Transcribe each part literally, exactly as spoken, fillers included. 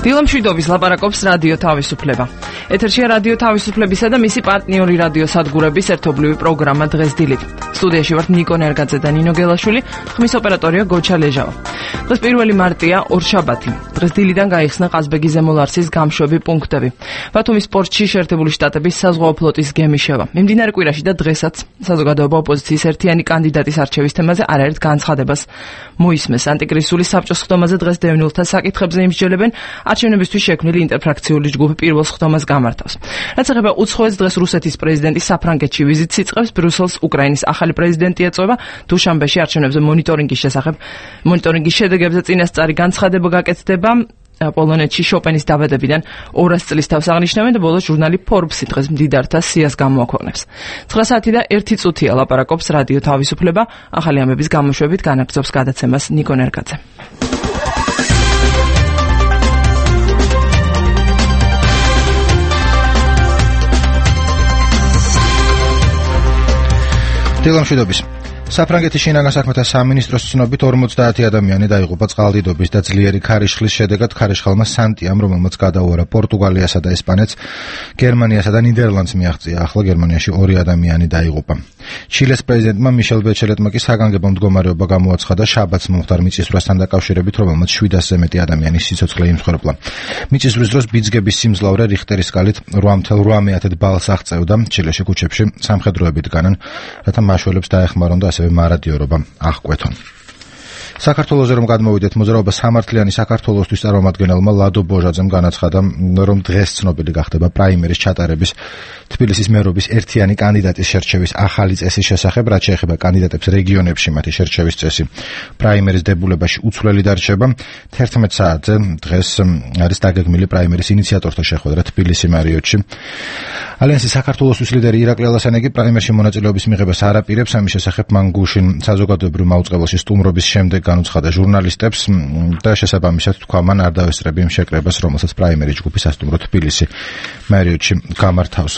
დილამშვიდობის ლაპარაკობს რადიო თავისუფლება. ეთერშია რადიო თავისუფლებისა და მისი პარტნიორი რადიო სადგურების ერთობლივი პროგრამა დღეს დილით. სტუდიაში ვართ ნიკო ნერგაძე და ნინო გელაშვილი, ხმის ოპერატორია გოჩა ლეჟავა. დღეს პირველი მარტია, ორშაბათი. დღეს დილიდან გაიხსნა ყაზბეგი ზემოლარსის გამშვები პუნქტები. ბათუმის პორტში შეერთებული შტატების საზღვაო ფლოტის გემი შევა. მიმდინარე კვირაში და დღესაც საზოგადოება ოპოზიციის ერთიანი კანდიდატის არჩევის თემაზე არაერთ განცხადებას მოისმეს. ანტიკრიზისული საბჭოს ხდომაზე დღეს დევნილთა საკითხებზე იმსჯელებენ. არჩევნებისთვის შექმნილი ინტერფრაქციული ჯგუფი პირველ ხდომას გამართავს. რაც ეხება უცხოეთს, დღეს რუსეთის პრეზიდენტი საფრანგეთში ვიზიტს იწყებს, ბრიუსელს უკრაინის ახალი პრეზიდენტი ეწვევა, დუშანბეში არჩევნებზე მონიტორინგის შესახებ მონიტორინგის შედეგებზე წინასწარი განცხადება გაკეთდება. პოლონეთში შოპენის დაბადებიდან ორას წლის თავს აღნიშნავენ და ბოლოს ჟურნალი Forbes-ი დღეს მდიდართა სიას გამოაქვეყნებს. ცხრა საათი და ერთი წუთია ლაპარაკობს რადიო თავისუფლება, ახალი ამების გამოშვებით განაგრძობს გადაცემას ნიკო ნერგაძე. დილამშვიდობის. საფრანგეთის შინაგან საქმეთა სამინისტროს ცნობით ორმოცდაათი ადამიანი დაიღუპა წყალდიდობის და ძლიერი ქარიშხლის შედეგად ქარიშხალმა სანტიამ, რომელმაც გადაუარა პორტუგალიასა და ესპანეთს, გერმანიასა და ნიდერლანდს მიაღწია. ახლა გერმანიაში ორი ადამიანი დაიღუპა. ჩილეს პრეზიდენტმა მიშელ ბეჩელეტმა კი საგანგებო მდგომარეობა გამოაცხადა შაბათს მომხდარ მიწისძვრასთან დაკავშირებით, რომელმაც შვიდასზე მეტი ადამიანის სიცოცხლე იმსხვერპლა. მიწისძვრის დროს ბიძგების სიმძლავრე რიხტერის სკალით რვა ოცდაოთხ ბალს აღწევდა. ჩილეში ქუჩებში სამხედროები დგანან, რათა მაშველებს დაეხმარონ და ასევე მარადიორობა აღკვეთონ. საქართველოზე რომ გადმოვიდეთ, მოძრაობა სამართლიანი საქართველოსთვის წარმომადგენელმა ლადო ბოჟაძემ განაცხადა, რომ დღეს ცნობილი გახდება პრაიმერის ჩატარების თბილისის მერობის ერთიანი კანდიდატის შერჩევის ახალი წესის შესახებ, რაც შეეხება კანდიდატებს რეგიონებში მათი შერჩევის წესი. პრაიმერის დებულებაში უცვლელი დარჩება. თერთმეტ საათზე დღეს არის დაგეგმილი პრაიმერის ინიციატორთა შეხვედრა თბილისი მარიოტში. ალიანსის საქართველოსთვის ლიდერი ირაკლი ალასანიგი პრაიმერში მონაწილეობის მიღებას არ აპირებს. ამის შესახებ მან გუშინ საზოგადოებრივ მაუწყებელში სტუმრობის შემდეგ განუცხადა ჟურნალისტებს და შესაბამისად თქვა, მან არ დავესწრები იმ შეკრებას, რომელსაც პრაიმერის ჯგუფი სასტუმრო თბილისი მარიოტში გამართავს.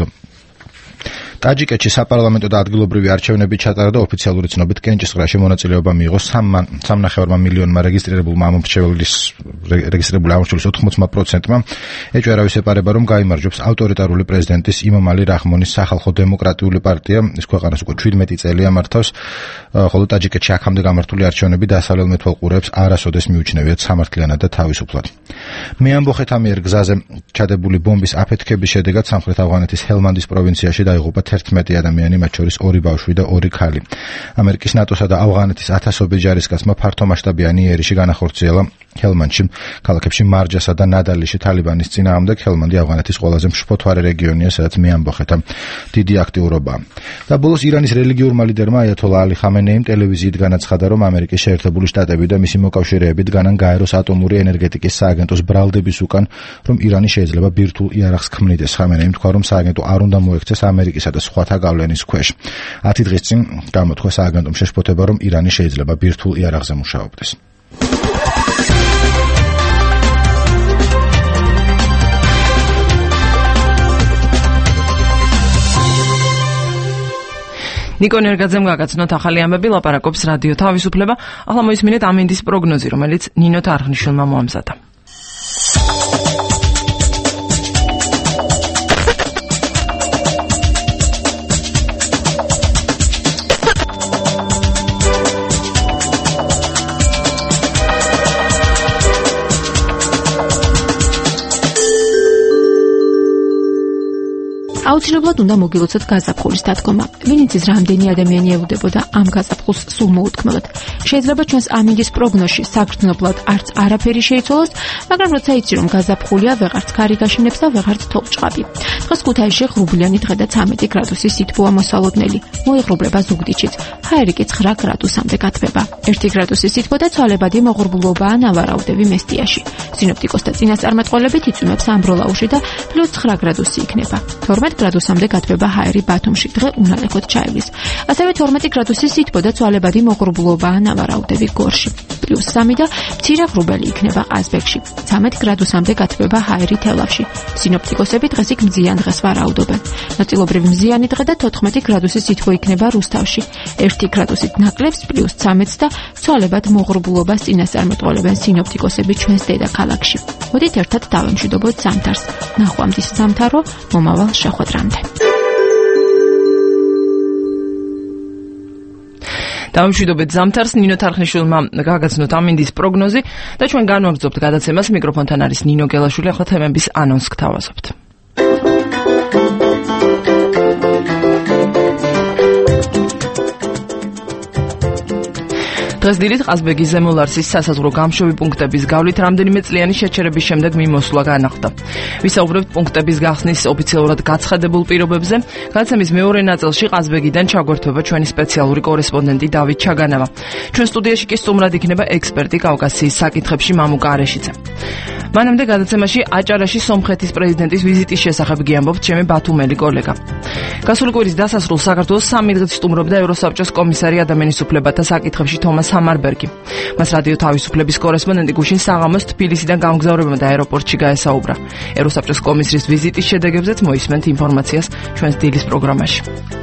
ტაჯიკეთში საპარლამენტო და ადგილობრივი არჩევნები ჩატარა და ოფიციალური ცნობით კენჭისყრაში მონაწილეობა მიიღო სამნახევარმა მილიონმა რეგისტრირებულმა ამომრჩეველის რეგისტრირებული ამომრჩეველის ოთხმოცდა პროცენტმა. ეჭვერავის ეპარება, რომ გაიმარჯვებს ავტორიტარული პრეზიდენტის იმამალი რაჰმონის სახალხო დემოკრატიული პარტია. ის ქვეყანას უკვე ჩვიდმეტი წელია მართავს, ხოლო ტაჯიკეთში აქამდე გამართული არჩევნები დასავლელ მეთვალყურეებს არასოდეს მიუჩნევიათ სამართლიანად და თავისუფლად. მეამბოხეთა მიერ გზაზე ჩადებული ბომბის აფეთქების შედეგად სამხრეთ ავღანეთის ჰელმანდის პროვინციაში დაიღუპა თერთმეტი ადამიანი, მათ შორის ორი ბავშვი და ორი ქალი. ამერიკის ნატოსა და ავღანეთის ათასობით ჯარისკაცმა ფართომასშტაბიანი იერიში განახორციელა ჰელმანდში, ქალაქებში მარჯასა და ნადალიში თალიბანის წინააღმდეგ. ჰელმანდი ავღანეთის ყველაზე მშფოთვარე რეგიონია, სადაც მეამბოხეთა დიდი აქტიურობაა. და ბოლოს ირანის რელიგიურმა ლიდერმა აიათოლა ალი ხამენეიმ ტელევიზიით განაცხადა, რომ ამერიკის შეერთებული შტატები და მისი მოკავშირეები დგანან გაეროს ატომური ენერგეტიკის სააგენტოს ბრალდების უკან, რომ ირანი შეიძლება ბირთვულ იარაღს ქმნიდეს. ხამენეიმ თქვა, რომ სააგენტო არ უნდა მოექცეს ამერიკისა და სხვათა გავლენის ქვეშ. ათი დღის წინ გამოთქვა სააგენტომ შეშფოთება, რომ ირანი შეიძლება ბირთვულ იარაღზე მუშაობდეს. ნიკო ნერგაძემ გაგაცნოთ ახალი ამბები, ლაპარაკობს რადიო თავისუფლება. ახლა მოისმინეთ ამინდის პროგნოზი, რომელიც ნინო თარღნიშვილმა მოამზადა. აუცილებლად უნდა მოგილოცოთ გაზაფხულის დადგომა. ვინც ის რამდენი ადამიანი ელოდებოდა ამ გაზაფხულს სულ მოუთქმელად. შეიძლება ჩვენს ამინდის პროგნოზში საგრძნობლად არც არაფერი შეიცვალოს, მაგრამ როცა იცი რომ გაზაფხულია, ვეღარც ქარი გაშინებს და ვეღარც თოვლჭყაბი. დღეს ქუთაისში ღრუბლიანი დღე და ცამეტი გრადუსის სითბოა მოსალოდნელი. მოიღრუბლება ზუგდიდშიც. ჰაერი კი ცხრა გრადუსამდე გათბება. ერთი გრადუსის სითბო და ცვალებადი მოღრუბლობაა ნავარაუდევი მესტიაში. სინოპტიკოსთა წინასწარმეტყველებით იწვიმებს ამბროლაუში და პლუს ცხრა გრადუსი იქნება. თორმეტ გრადუსამდე გათბება ჰაერი ბათუმში, დღე უნალექოდ ჩაივლის. ასევე თორმეტი გრადუსის სითბო და ცვალებადი მოღრუბლობაა ნავარაუდევი გორში. პლუს სამი და მცირე ღრუბელი იქნება ყაზბეგში. ცამეტ გრადუსამდე გათბება ჰაერი თელავში. სინოპტიკოსები დღეს იქ მზიან დღეს ვარაუდობენ. ნაწილობრივი მზიანი დღე და თოთხმეტი გრადუსის სითბო იქნება რუსთავში. ერთი გრადუსით ნაკლებს პლუს ცამეტს და ცვალებად მოღრუბლობას წინასწარმეტყველებენ სინოპტიკოსები ჩვენს დედაქალაქში. მოდით ერთად დავემშვიდობოთ ზამთარს. ნახვამდის ზამთარო მომავალ შეხვედრამდე. დავიმშვიდობეთ ზამთარს, ნინო თარხნიშვილმა გაგაცნოთ ამინდის პროგნოზი და ჩვენ განვაგრძობთ გადაცემას. მიკროფონთან არის ნინო გელაშვილი, ახლა თემების ანონსს გთავაზობთ. დღეს დილით ყაზბეგის ზემოლარსის სასაზღვრო გამშვები პუნქტების გავლით რამდენიმე წლიანი შეჩერების შემდეგ მიმოსვლა განახლდა. ვისაუბრებთ პუნქტების გახსნის ოფიციალურად გაცხადებულ პირობებზე. გადაცემის მეორე ნაწილში ყაზბეგიდან ჩაგვერთვება ჩვენი სპეციალური კორესპონდენტი დავით ჩაგანავა. ჩვენ სტუდიაში კი სტუმრად იქნება ექსპერტი კავკასიის საკითხებში მამუკა არეშიძე. მანამდე გადაცემაში აჭარაში სომხეთის პრეზიდენტის ვიზიტის შესახებ გიამბობთ ჩემი ბათუმელი კოლეგა. გასული კვირის დასასრულს საქართველოს სამი დღით სტუმრობდა ევროსაბჭოს კომისარი ადამიანის უფლებათა საკითხებში თომას სამარბერგი. მას რადიო თავისუფლების კორესპონდენტი გუშინ საღამოს თბილისიდან გამგზავრებამ და აეროპორტში გაესაუბრა. ევროსაბჭოს კომისრის ვიზიტის შედეგებზეც მოისმენთ ინფორმაციას ჩვენს დილის პროგრამაში.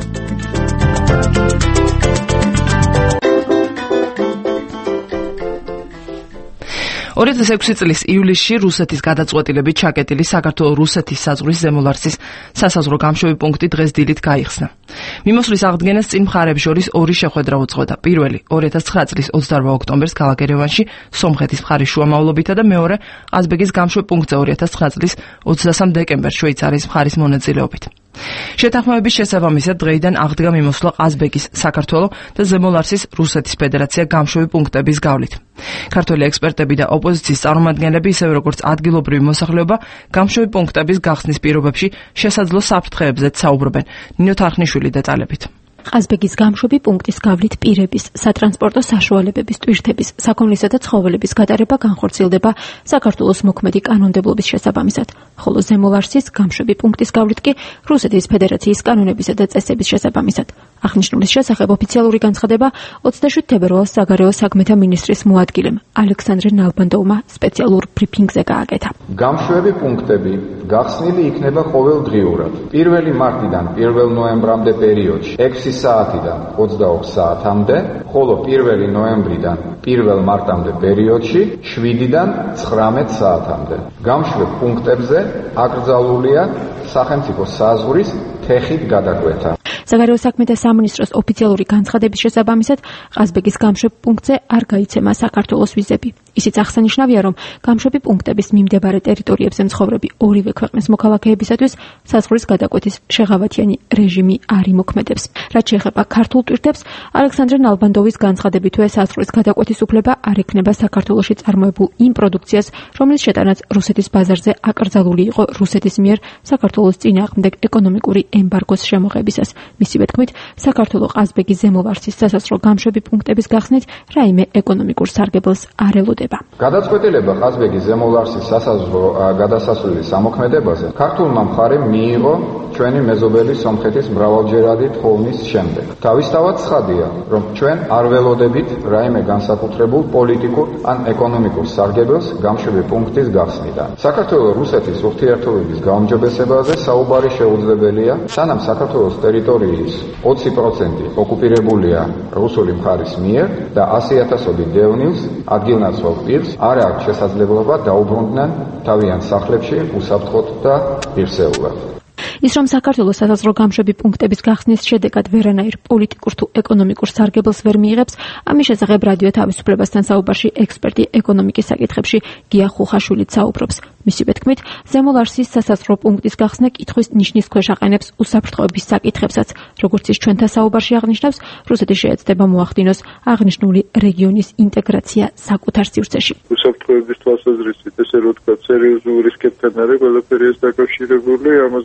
ორი ათას ექვსი წლის ივლისში რუსეთის გადაწყვეტილებით ჩაკეტილი საქართველო-რუსეთის საზღვრის ზემოლარსის სასაზღვრო გამშვები პუნქტი დღეს დილით გაიხსნა. მიმოსვლის აღდგენას წინ მხარებს შორის ორი შეხვედრა უძღვოდა. პირველი ორი ათას ცხრა წლის ოცდაორმა ოქტომბერს ქალაქ ერევანში სომხეთის მხარის შუამავლობითა და მეორე ყაზბეგის გამშვებ პუნქტზე ორი ათას ცხრა წლის ოცდასამ დეკემბერს შვეიცარიის მხარის მონაწილეობით. შეთანხმების შესაბამისად დღეიდან აღდგა მიმოსვლა ყაზბეგის, საქართველო და ზემოლარსის რუსეთის ფედერაცია გამშვები პუნქტების გავლით. ქართველი ექსპერტები და ოპოზიციის წარმომადგენლები, ისევე როგორც ადგილობრივი მოსახლეობა, გამშვები პუნქტების გახსნის პირობებში შესაძლო საფრთხეებზეც საუბრობენ. ნინო თარხნიშვილი დეტალებით. ყაზბეგის გამშვები პუნქტის გავლით პირების, სატრანსპორტო საშუალებების, ტვირთების, საქონლისა და ცხოველების გატარება განხორციელდება საქართველოს მოქმედი კანონმდებლობის შესაბამისად, ხოლო ზემოლარსის გამშვები პუნქტის გავლით კი რუსეთის ფედერაციის კანონებისა და წესების შესაბამისად. აღნიშნულის შესახებ ოფიციალური განცხადება ოცდაშვიდ თებერვალს საგარეო საქმეთა მინისტრის მოადგილემ ალექსანდრე ნალბანდოვმა სპეციალურ ბრიფინგზე გააკეთა. გამშვები პუნქტები გახსნილი იქნება ყოველდღიურად. პირველი მარტიდან პირველ ნოემბრამდე პერიოდში ექვსი საათიდან ოცდაოთხ საათამდე, ხოლო პირველი ნოემბრიდან პირველ მარტამდე პერიოდში შვიდიდან ცხრამეტ საათამდე. გამშვებ პუნქტებზე აკრძალულია სახელმწიფო საზღვრის თეხით გადაკვეთა. საგარეო საქმეთა სამინისტროს ოფიციალური განცხადების შესაბამისად ყაზბეგის გამშვებ პუნქტზე არ გაიცემა საქართველოს ვიზები. ისიც აღსანიშნავია, რომ გამშვები პუნქტების მიმდებარე ტერიტორიებზე მცხოვრები ორივე ქვეყნის მოქალაქეებისათვის საზღვრის გადაკვეთის შეღავათიანი რეჟიმი არ იმოქმედებს. რაც შეეხება ქართულ ტვირთებს, ალექსანდრე ნალბანდოვის განცხადებითვე საზღვრის გადაკვეთის უფლება არ ექნება საქართველოში წარმოებულ იმ პროდუქციას, რომლის შეტანაც რუსეთის ბაზარზე აკრძალული იყო რუსეთის მიერ საქართველოს წინააღმდეგ ეკონომიკური ემბარგოს შემოღებისას. მისივე თქმით, საქართველო ყაზბეგის ზემოლარსის სასაზღვრო გამშვები პუნქტების გახსნით რაიმე ეკონომიკურ სარგებელს არ ელოდება. გადაწყვეტილება ყაზბეგის ზემოლარსის სასაზღვრო გადასასვლელის ამოქმედებაზე ქართულმა მხარემ მიიღო ჩვენი მეზობელი სომხეთის მრავალჯერადი თხოვნის შემდეგ. თავისთავად ცხადია, რომ ჩვენ არ ველოდებით რაიმე განსაკუთრებულ პოლიტიკურ ან ეკონომიკურ სარგებელს გამშვები პუნქტის გახსნიდან. საქართველო-რუსეთის ურთიერთობების გაუმჯობესებაზე საუბარი შეუძლებელია, სანამ საქართველოს ტერიტორიის ოცი პროცენტი ოკუპირებულია რუსული მხარის მიერ და ასი ათასობით დევნილს, ადგილნაცვალ პირს არ აქვს შესაძლებლობა დაუბრუნდნენ თავიანთ სახლებში უსაფრთხოდ და ღირსეულად. ის რომ საქართველოს სასაზღვრო გამშვები პუნქტების გახსნის შედეგად ვერანაირ პოლიტიკურ თუ ეკონომიკურ სარგებელს ვერ მიიღებს, ამის შესახებ რადიო თავისუფლებასთან საუბარში ექსპერტი ეკონომიკის საკითხებში გია ხუხაშვილიც საუბრობს. მისივე თქმით, ზემოლარსის სასაზღვრო პუნქტის გახსნა კითხვის ნიშნის ქვეშ აყენებს უსაფრთხოების საკითხებსაც, როგორც ის ჩვენთან საუბარში აღნიშნავს, რუსეთი შეეცდება მოახდინოს აღნიშნული რეგიონის ინტეგრაცია საკუთარ სივრცეში. უსაფრთხოების თვალსაზრისით, ესე რომ ვთქვათ, სერიოზულ რისკებთან არის ყველაფერი ეს დაკავშირებული, ამაზე მეტყველება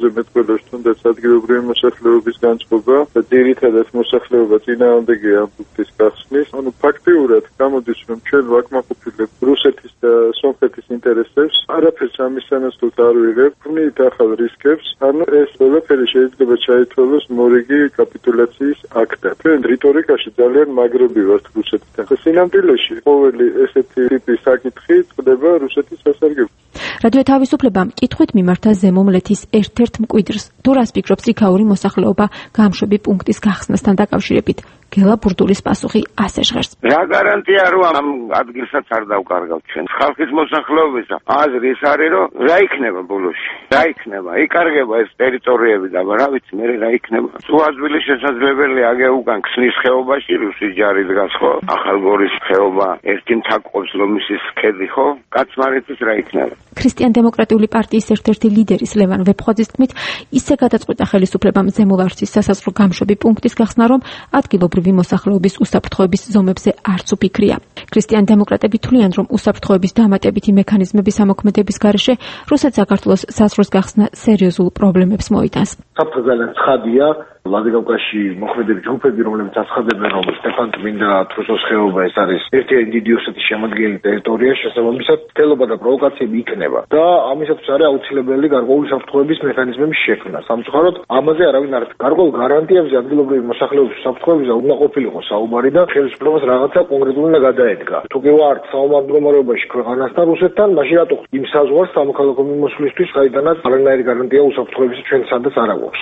საქართველოს თუნდაც ადგილობრივი მოსახლეობის განწყობა და ძირითადად მოსახლეობა წინააღმდეგია ამ ფაქტის გახსნის. ანუ ფაქტიურად გამოდის, რომ ჩვენ ვაკმაყოფილებ რუსეთის და სომხეთის ინტერესებს, არაფერს ამისანაცვლოდ არ ვიღებ, ვნით ახალ რისკებს, ანუ ეს ყველაფერი შეიძლება ჩაითვალოს მორიგი კაპიტულაციის აქტად. ჩვენ რიტორიკაში ძალიან მაგრები ვართ რუსეთთან. სინამდვილეში ყოველი ესეთი ტიპის საკითხი წყდება რუსეთის სასარგებლოდ. რადიო თავისუფლებამ კითხვით მიმართა ზემომლეთის ერთ-ერთ მკვიდრს, თუ რას ფიქრობს იქაური მოსახლეობა გამშვები პუნქტის გახსნასთან დაკავშირებით. გელა ბურდულის პასუხი ასე ჟღერს. რა გარანტია რომ ამ ადგილსაც არ დავკარგავთ ჩვენ? ხალხის მოსახლეობისა აზრი ის არის, რომ რა იქნება ბოლოში? რა იქნება? იკარგება ეს ტერიტორიები და რა ვიცი მე რა იქნება? თუ ადვილი შესაძლებელი აგე უკან ქსნის ხეობაში რუსი ჯარი დგას ხო? ახალგორის ხეობა ერთი მთაკობს რომ ისის ქედი ხო? კაცმარეთის რა იქნება? ქრისტიან-დემოკრატიული პარტიის ერთ-ერთი ლიდერის ლევან ვეფხვაძის თქმით, ისე გადაწყვიტა ხელისუფლებამ ზემოლარსის სასაზღვრო გამშვები პუნქტის გახსნა, რომ ადგილობრივი მოსახლეობის უსაფრთხოების ზომებზე არც უფიქრია. ქრისტიან-დემოკრატები თვლიან, რომ უსაფრთხოების დამატებითი მექანიზმების ამოქმედების გარეშე რუსეთ-საქართველოს საზღვროს გახსნა სერიოზულ პრობლემებს მოიტანს. საფრთხე ძალიან ცხადია. ლადიგავკაზში მოქმედები ჯგუფები, რომლებიც აცხადებენ, რომ სტეფან-წმინდა თრუსოს ხეობა ეს არის ერთ-ერთი დიდი რუსეთის შემადგენელი ტერიტორია, შესაბამისად თელობა და პროვოკაციები იქნება და ამისათვის არის აუცილებელი გარკვეული საფრთხოების მექანიზმების შექმნა. სამწუხაროდ ამაზე არავინ არ გარკვეულ გარანტიებზე ადგილობრივი მოსახლეობის საფრთხოებისა უნდა ყოფილიყო საუბარი და ხელისუფლებას რაღაცა კონკრეტული უნდა გადაედგა. თუ კი ვართ საომარ მდგომარეობაში ქვეყანასთან რუსეთთან, მაშინ რატო იმ საზღვარს სამოქალაქო მიმოსვლისთვის, საიდანაც არანაირი გარანტია უსაფრთხოების ჩვენ სადაც არ აქვს.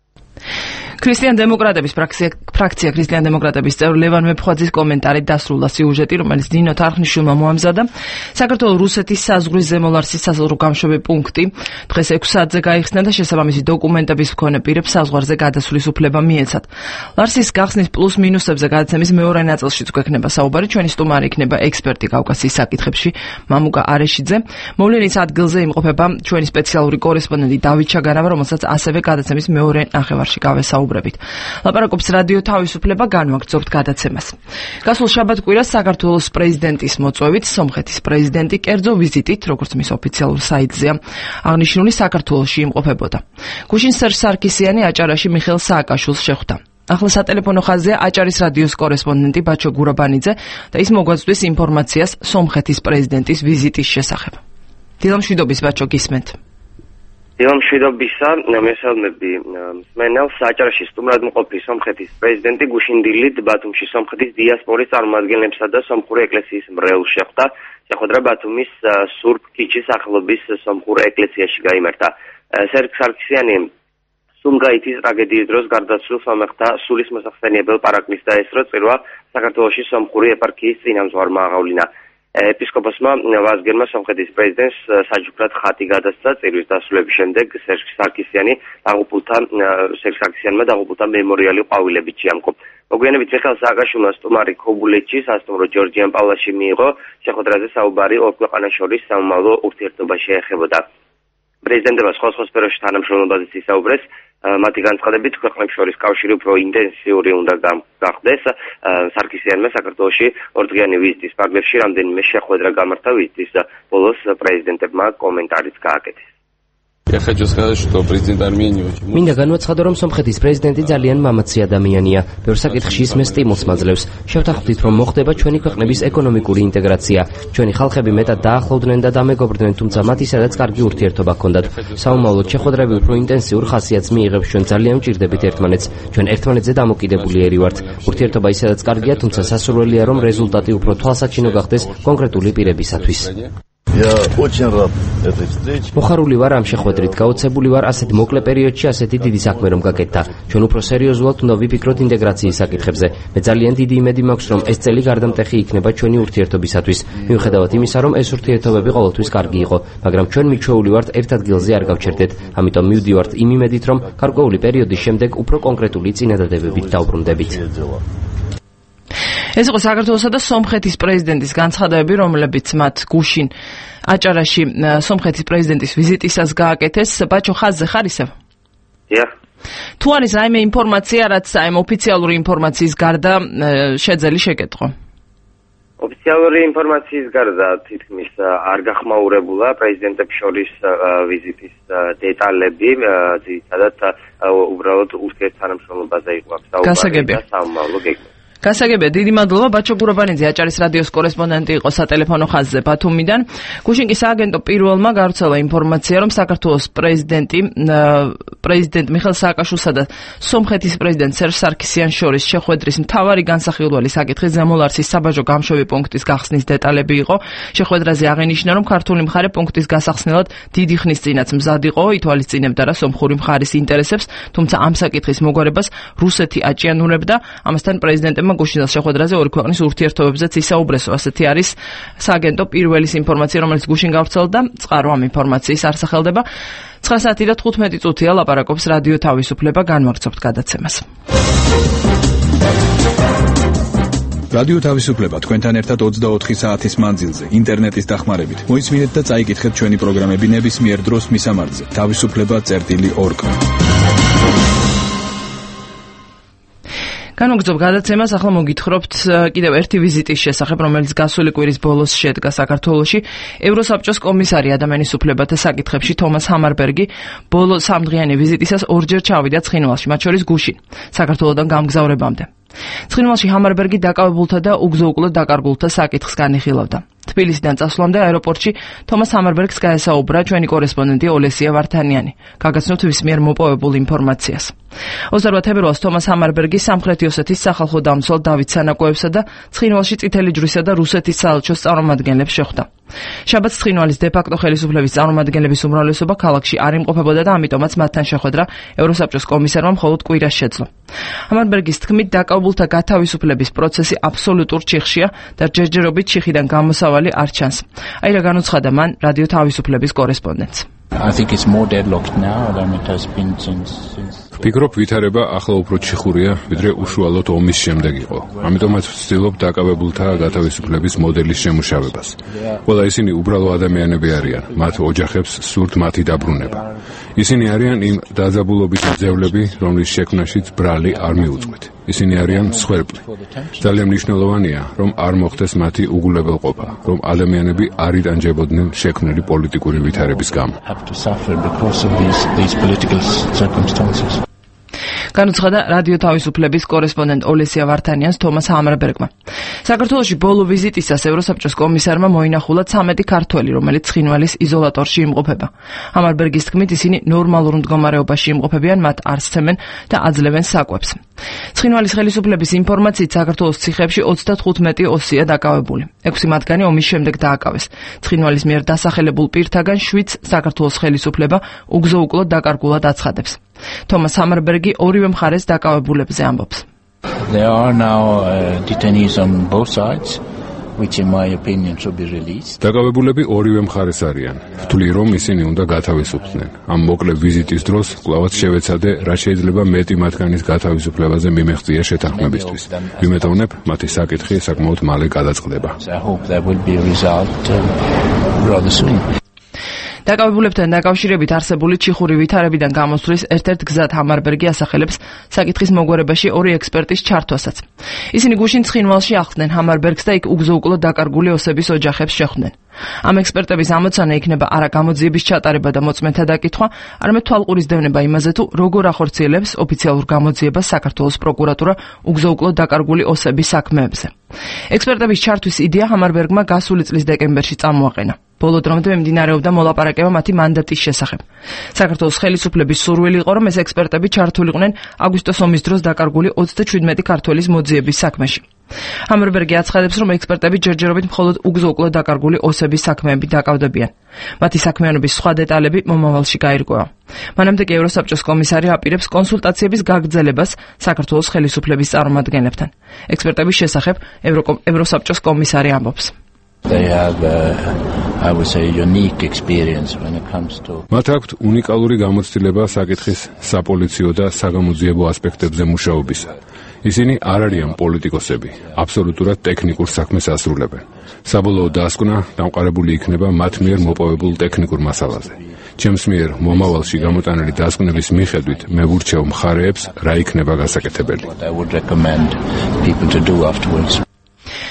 ქრისტიან-დემოკრატების ფრაქცია ფრაქცია ქრისტიან-დემოკრატების წევრი ლევან ვეფხვაძის კომენტარით დასრულდა სიუჟეტი, რომელიც დინო თარხნიშვილმა მოამზადა. საქართველოს რუსეთის საზღვრის ზემოლარსის საზღვრო გამშვები პუნქტი დღეს ექვსი საათზე გაიხსნა და შესაბამისი დოკუმენტების მქონე პირებს საზღვარზე გადასვლის უფლება მიეცათ. ლარსის გახსნის პლუს მინუსებზე გადაცემის მეორე ნაწილშიც გვექნება საუბარი. ჩვენი სტუმარი იქნება ექსპერტი კავკასიის საკითხებში მამუკა არეშიძე. მოვლენის ადგილზე იმყოფება ჩვენი სპეციალური კორესპონდენტი დავით ჩაგარავა, რომელსაც ასევე გადაცემის მეორე ნახევარში გავესაუბრებთ. ლაპარაკობს რადიო თავისუფლება, განვაგრძობთ გადაცემას. გასულ შაბათ-კვირას საქართველოს პრეზიდენტის მოწვევით სომხეთის პრეზიდენტი კერძო ვიზიტით, როგორც მის ოფიციალურ საიტზეა აღნიშნული, საქართველოში იმყოფებოდა. გუშინ სერჟ სარქისიანი აჭარაში მიხეილ სააკაშვილს შეხვდა. ახლა სატელეფონო ხაზია აჭარის რადიოს კორესპონდენტი ბაჩო გურაბანიძე და ის მოგვაწვდის ინფორმაციას სომხეთის პრეზიდენტის ვიზიტის შესახებ. დილამშვიდობის ბაჩო, გისმენთ. დილამშვიდობისა, მესალმები მსმენელს. აჭარაში სტუმრად მყოფი სომხეთის პრეზიდენტი გუშინდილით ბათუმში სომხეთის დიასპორის წარმომადგენლებსა და სომხური ეკლესიის მრევლს შეხვდა. შეხვედრა ბათუმის სურბ ქიჩის ახლობის სომხურ ეკლესიაში გაიმართა. სერგ სარქისიანი სუმგაითის ტრაგედიის დროს გარდაცვლილ სომეხთა სულის მოსახსენიებელ პარაკლისს დაესწრო წირვა საქართველოში სომხური ეპარქიის წინამძღვარმა აღავლინა. ეპისკოპოსმა ვაზგერმა სომხეთის პრეზიდენტს საჯუქრად ხატი გადასცა წირვის დასრულების შემდეგ. სერგ სარქისიანი დაღუპულთა სერგ სარქისიანმა დაღუპულთა მემორიალი ყვავილებით შეამკო. მოგვიანებით მიხეილ სააკაშვილმა სტუმარი ქობულეთში სასტუმრო ჯორჯიან პავლასში მიიღო. შეხვედრაზე საუბარი ორ ქვეყანას შორის სამომავლო ურთიერთობაში ეხებოდა. პრეზიდენტმა სხვადასხვა სფეროში თანამშრომლობაზეც ისაუბრეს. მათი განცხადებით ქვეყნებს შორის კავშირი უფრო ინტენსიური უნდა გახდეს. სარქისიანმა საქართველოში ორდღიანი ვიზიტის პარალელში რამდენიმე შეხვედრა გამართა. ვიზიტის ბოლოს პრეზიდენტებმა კომენტარიც გააკეთეს. მინდა განვაცხადო, რომ სომხეთის პრეზიდენტი ძალიან მამაცი ადამიანია. ბევრ საკითხში ისმის სტიმულს მაძლევს. შევთანხმდით, რომ მოხდება ჩვენი ქვეყნების ეკონომიკური ინტეგრაცია. ჩვენი ხალხები მეტად დაახლოვდნენ და დამეგობრდნენ, თუმცა მათ ისედაც კარგი ურთიერთობა ჰქონდათ. საომავლოდ შეხვედრები უფრო ინტენსიურ ხასიათს მიიღებს. ჩვენ ძალიან ვჭირდებით ერთმანეთს. ჩვენ ერთმანეთზე დამოკიდებული ერი ვართ. ურთიერთობა ისედაც კარგია, თუმცა სასურველია, რომ რეზულტატი უფრო თვალსაჩინო გახდეს კონკრეტული პირებისათვის. მოხარული ვარ ამ შეხვედრით, გაოცებული ვარ ასეთ მოკლე პერიოდში ასეთი დიდი საქმე რომ გაკეთდა. ჩვენ უფრო სერიოზულად უნდა ვიფიქროთ ინტეგრაციის საკითხებზე. მე ძალიან დიდი იმედი მაქვს, რომ ეს წელი გარდამტეხი იქნება ჩვენი ურთიერთობისათვის. მიუხედავად იმისა, რომ ეს ურთიერთობები ყოველთვის კარგი იყო, მაგრამ ჩვენ მიჩვეული ვართ ერთ ადგილზე არ გავჩერდეთ. ამიტომ მივდივართ იმ იმედით, რომ გარკვეული პერიოდის შემდეგ უფრო კონკრეტული წინადადებებით დავბრუნდებით. ეს იყო საქართველოსა და სომხეთის პრეზიდენტის განცხადებები, რომლებიც მათ გუშინ აჭარაში სომხეთის პრეზიდენტის ვიზიტისას გააკეთეს. ბაჩო, ხაზზე ხარ ისევ? დიახ. თუ არის რაიმე ინფორმაცია, რაც აი ოფიციალური ინფორმაციის გარდა შეძელი შეკეთო? ოფიციალური ინფორმაციის გარდა თითქმის არ გახმაურებულა პრეზიდენტებს შორის ვიზიტის დეტალები, ძირითადად უბრალოდ ურთიერთთანამშრომლობაზე იყო საუბარი და სამომავლო გეგმა. გასაგებია, დიდი მადლობა. ბაჩო გურაბანიძე, აჭარის რადიოს კორესპონდენტი იყო სატელეფონო ხაზზე ბათუმიდან. გუშინ კი სააგენტო პირველმა გავრცელა ინფორმაცია, რომ საქართველოს პრეზიდენტი პრეზიდენტ მიხეილ სააკაშვილსა და სომხეთის პრეზიდენტ სერჟ სარქისიანს შორის შეხვედრის მთავარი განსახილველი საკითხი ზემოლარსის საბაჟო გამშვები პუნქტის გახსნის დეტალები იყო. შეხვედრაზე აღინიშნა, რომ ქართული მხარე პუნქტის გასახსნელად დიდი ხნის წინაც მზად იყო, ითვალისწინებდა რა სომხური მხარის ინტერესებს, თუმცა ამ საკითხის მოგვარებას რუსეთი აჭიანურებდა. ამასთან პრეზიდენტმა გუშინდელ შეხვედრაზე ორი ქვეყნის ურთიერთობებზეც ისაუბრესო. ასეთი არის სააგენტო პირველის ინფორმაცია, რომელიც გუშინ გავრცელდა. წყარო ამ ინფორმაციის არ სახელდება. ცხრა საათი და თხუთმეტი წუთია ლაპარაკობს რადიო თავისუფლება. განვაგრძობთ გადაცემას. რადიო თავისუფლება თქვენთან ერთად ოცდაოთხი საათის მანძილზე ინტერნეტის დახმარებით. მოისმინეთ და წაიკითხეთ ჩვენი პროგრამები ნებისმიერ დროს მისამართზე თავისუფლება წერტილი ორგ. განვაგრძობ გადაცემას. ახლა მოგითხრობთ კიდევ ერთი ვიზიტის შესახებ, რომელიც გასული კვირის ბოლოს შედგა საქართველოში. ევროსაბჭოს კომისარი ადამიანის უფლებათა საკითხებში თომას ჰამარბერგი ბოლო სამდღიანი ვიზიტისას ორჯერ ჩავიდა ცხინვალში, მათ შორის გუშინ, საქართველოდან გამგზავრებამდე. ცხინვალში ჰამარბერგი დაკავებულთა და უგზო-უკვლოდ დაკარგულთა საკითხს განიხილავდა. თბილისიდან წასვლამდე აეროპორტში თომას ჰამარბერგს გაესაუბრა ჩვენი კორესპონდენტი ოლესია ვართანიანი. გაგაცნობთ ვის მიერ მოპოვებულ ინფორმაციას. ოცდაოთხ თებერვალს თომას ჰამარბერგი სამხრეთი ოსეთის სახალხო დამცველ დავით სანაკოევსა და ცხინვალში წითელი ჯვრისა და რუსეთის საელჩოს წარმომადგენლებს შეხვდა. შაბათს ცხინვალის დე-ფაქტო ხელისუფლების წარმომადგენლების უმრავლესობა ქალაქში არ იმყოფებოდა და ამიტომაც მათთან შეხვედრა ევროსაბჭოს კომისარმა მხოლოდ კვირას შეძლო. ჰამარბერგის თქმით, დაკავებულთა გათავისუფლების პროცესი აბსოლუტურ ჩიხშია და ჯერჯერობით ჩიხიდან გამოსავალი არ ჩანს. აი რა განუცხადა მან რადიო თავისუფლების კორესპონდენტს. I think it's more deadlocked now than it has been since since ვფიქრობ, ვითარება ახლა უფრო ჩიხურია, ვიდრე უშუალოდ ომის შემდეგ იყო. ამიტომაც ვცდილობ დაკავებულთა გათავისუფლების მოდელის შემუშავებას. ყველა ისინი უბრალო ადამიანები არიან, მათ ოჯახებს სურთ მათი დაბრუნება. ისინი არიან იმ დაძაბულობის ძევლები, რომლის შექმნაშიც ბრალი არ მიუძღვით. ისინი არიან მსხვერპლი. ძალიან მნიშვნელოვანია, რომ არ მოხდეს მათი უგულებელყოფა, რომ ადამიანები არ იტანჯებოდნენ შექმნილი პოლიტიკური ვითარების გამო. განუცხადა რადიო თავისუფლების კორესპონდენტ ოლესია ვართანიანს თომას ჰამარბერგმა. საქართველოში ბოლო ვიზიტისას ევროსაბჭოს კომისარმა მოინახულა ცამეტი ქართველი, რომელიც ცხინვალის იზოლატორში იმყოფება. ჰამარბერგის თქმით, ისინი ნორმალურ მდგომარეობაში იმყოფებიან, მათ არ სცემენ და აძლევენ საკვებს. ცხინვალის ხელისუფლების ინფორმაციით საქართველოს ციხეებში ოცდათხუთმეტი ოსია დაკავებული. ექვსი მათგანი ომის შემდეგ დააკავეს. ცხინვალის მიერ დასახელებულ პირთაგან შვიდს საქართველოს ხელისუფლება უგზო-უკვლოდ დაკარგულად აცხადებს. თომას ჰამარბერგი ორივე მხარეს დაკავებულებზე ამბობს. There are now uh, detainees on both sides, which in my opinion should be released. დაკავებულები ორივე მხარეს არიან. ვთვლი, რომ ისინი უნდა გათავისუფლდნენ. ამ მოკლე ვიზიტის დროს კვლავაც შევეცადე, რა შეიძლება მეტი მათგანის გათავისუფლებაზე მიმეღწია შეთანხმებისთვის. ვიმედოვნებ, მათი საკითხი საკმაოდ მალე გადაწყდება. I hope there will be a result uh, rather soon. დაკავებულებთან დაკავშირებით არსებული ჩიხური ვითარებიდან გამოსვლის ერთ-ერთ გზად ჰამარბერგი ასახელებს საკითხის მოგვარებაში ორი ექსპერტის ჩართვასაც. ისინი გუშინ ცხინვალში ახსნდნენ ჰამარბერგს და იქ უგზო-უკვლოდ დაკარგული ოსების ოჯახებს შეხვდნენ. ამ ექსპერტების ამოცანა იქნება არა გამოძიების ჩატარება და მოწმენთა დაკითხვა, არამედ თვალყურის დევნება იმაზე, თუ როგორ ახორციელებს ოფიციალურ გამოძიებას საქართველოს პროკურატურა უგზო-უკვლოდ დაკარგული ოსების საქმეებზე. ექსპერტების ჩართვის იდეა ჰამარბერგმა გასული წლის დეკემბერში წამოაყენა. ბოლო დრომდე მიმდინარეობდა მოლაპარაკება მათი მანდატის შესახებ. საქართველოს ხელისუფლების სურვილი იყო, რომ ეს ექსპერტები ჩართულიყვნენ აგვისტოს ომის დროს დაკარგული ოცდაშვიდმეტი ქართველის მოძიების საქმეში. ჰამარბერგი აცხადებს, რომ ექსპერტები ჯერჯერობით მხოლოდ უგზო-უკვლოდ დაკარგული ოსების საქმეები დაკავდებიან. მათი საქმიანობის სხვა დეტალები მომავალში გაირკვევა. მანამდე კი ევროსაბჭოს კომისარი აპირებს კონსულტაციების გაგრძელებას საქართველოს ხელისუფლების წარმომადგენლებთან. ექსპერტების შესახებ ევროსაბჭოს კომისარი ამბობს. They have uh, I would say unique experience when it comes to მათ აქვთ უნიკალური გამოცდილება საკითხის საპოლიციო და საგამოძიებო ასპექტებზე მუშაობისა. ისინი არ არიან პოლიტიკოსები, აბსოლუტურად ტექნიკურ საქმეს ასრულებენ. საბოლოო დასკვნა დამყარებული იქნება მათ მიერ მოპოვებულ ტექნიკურ მასალაზე. ჩემს მიერ მომავალში გამოტანილი დასკვნების მიხედვით მე ვურჩევ მხარეებს რა იქნება გასაკეთებელი.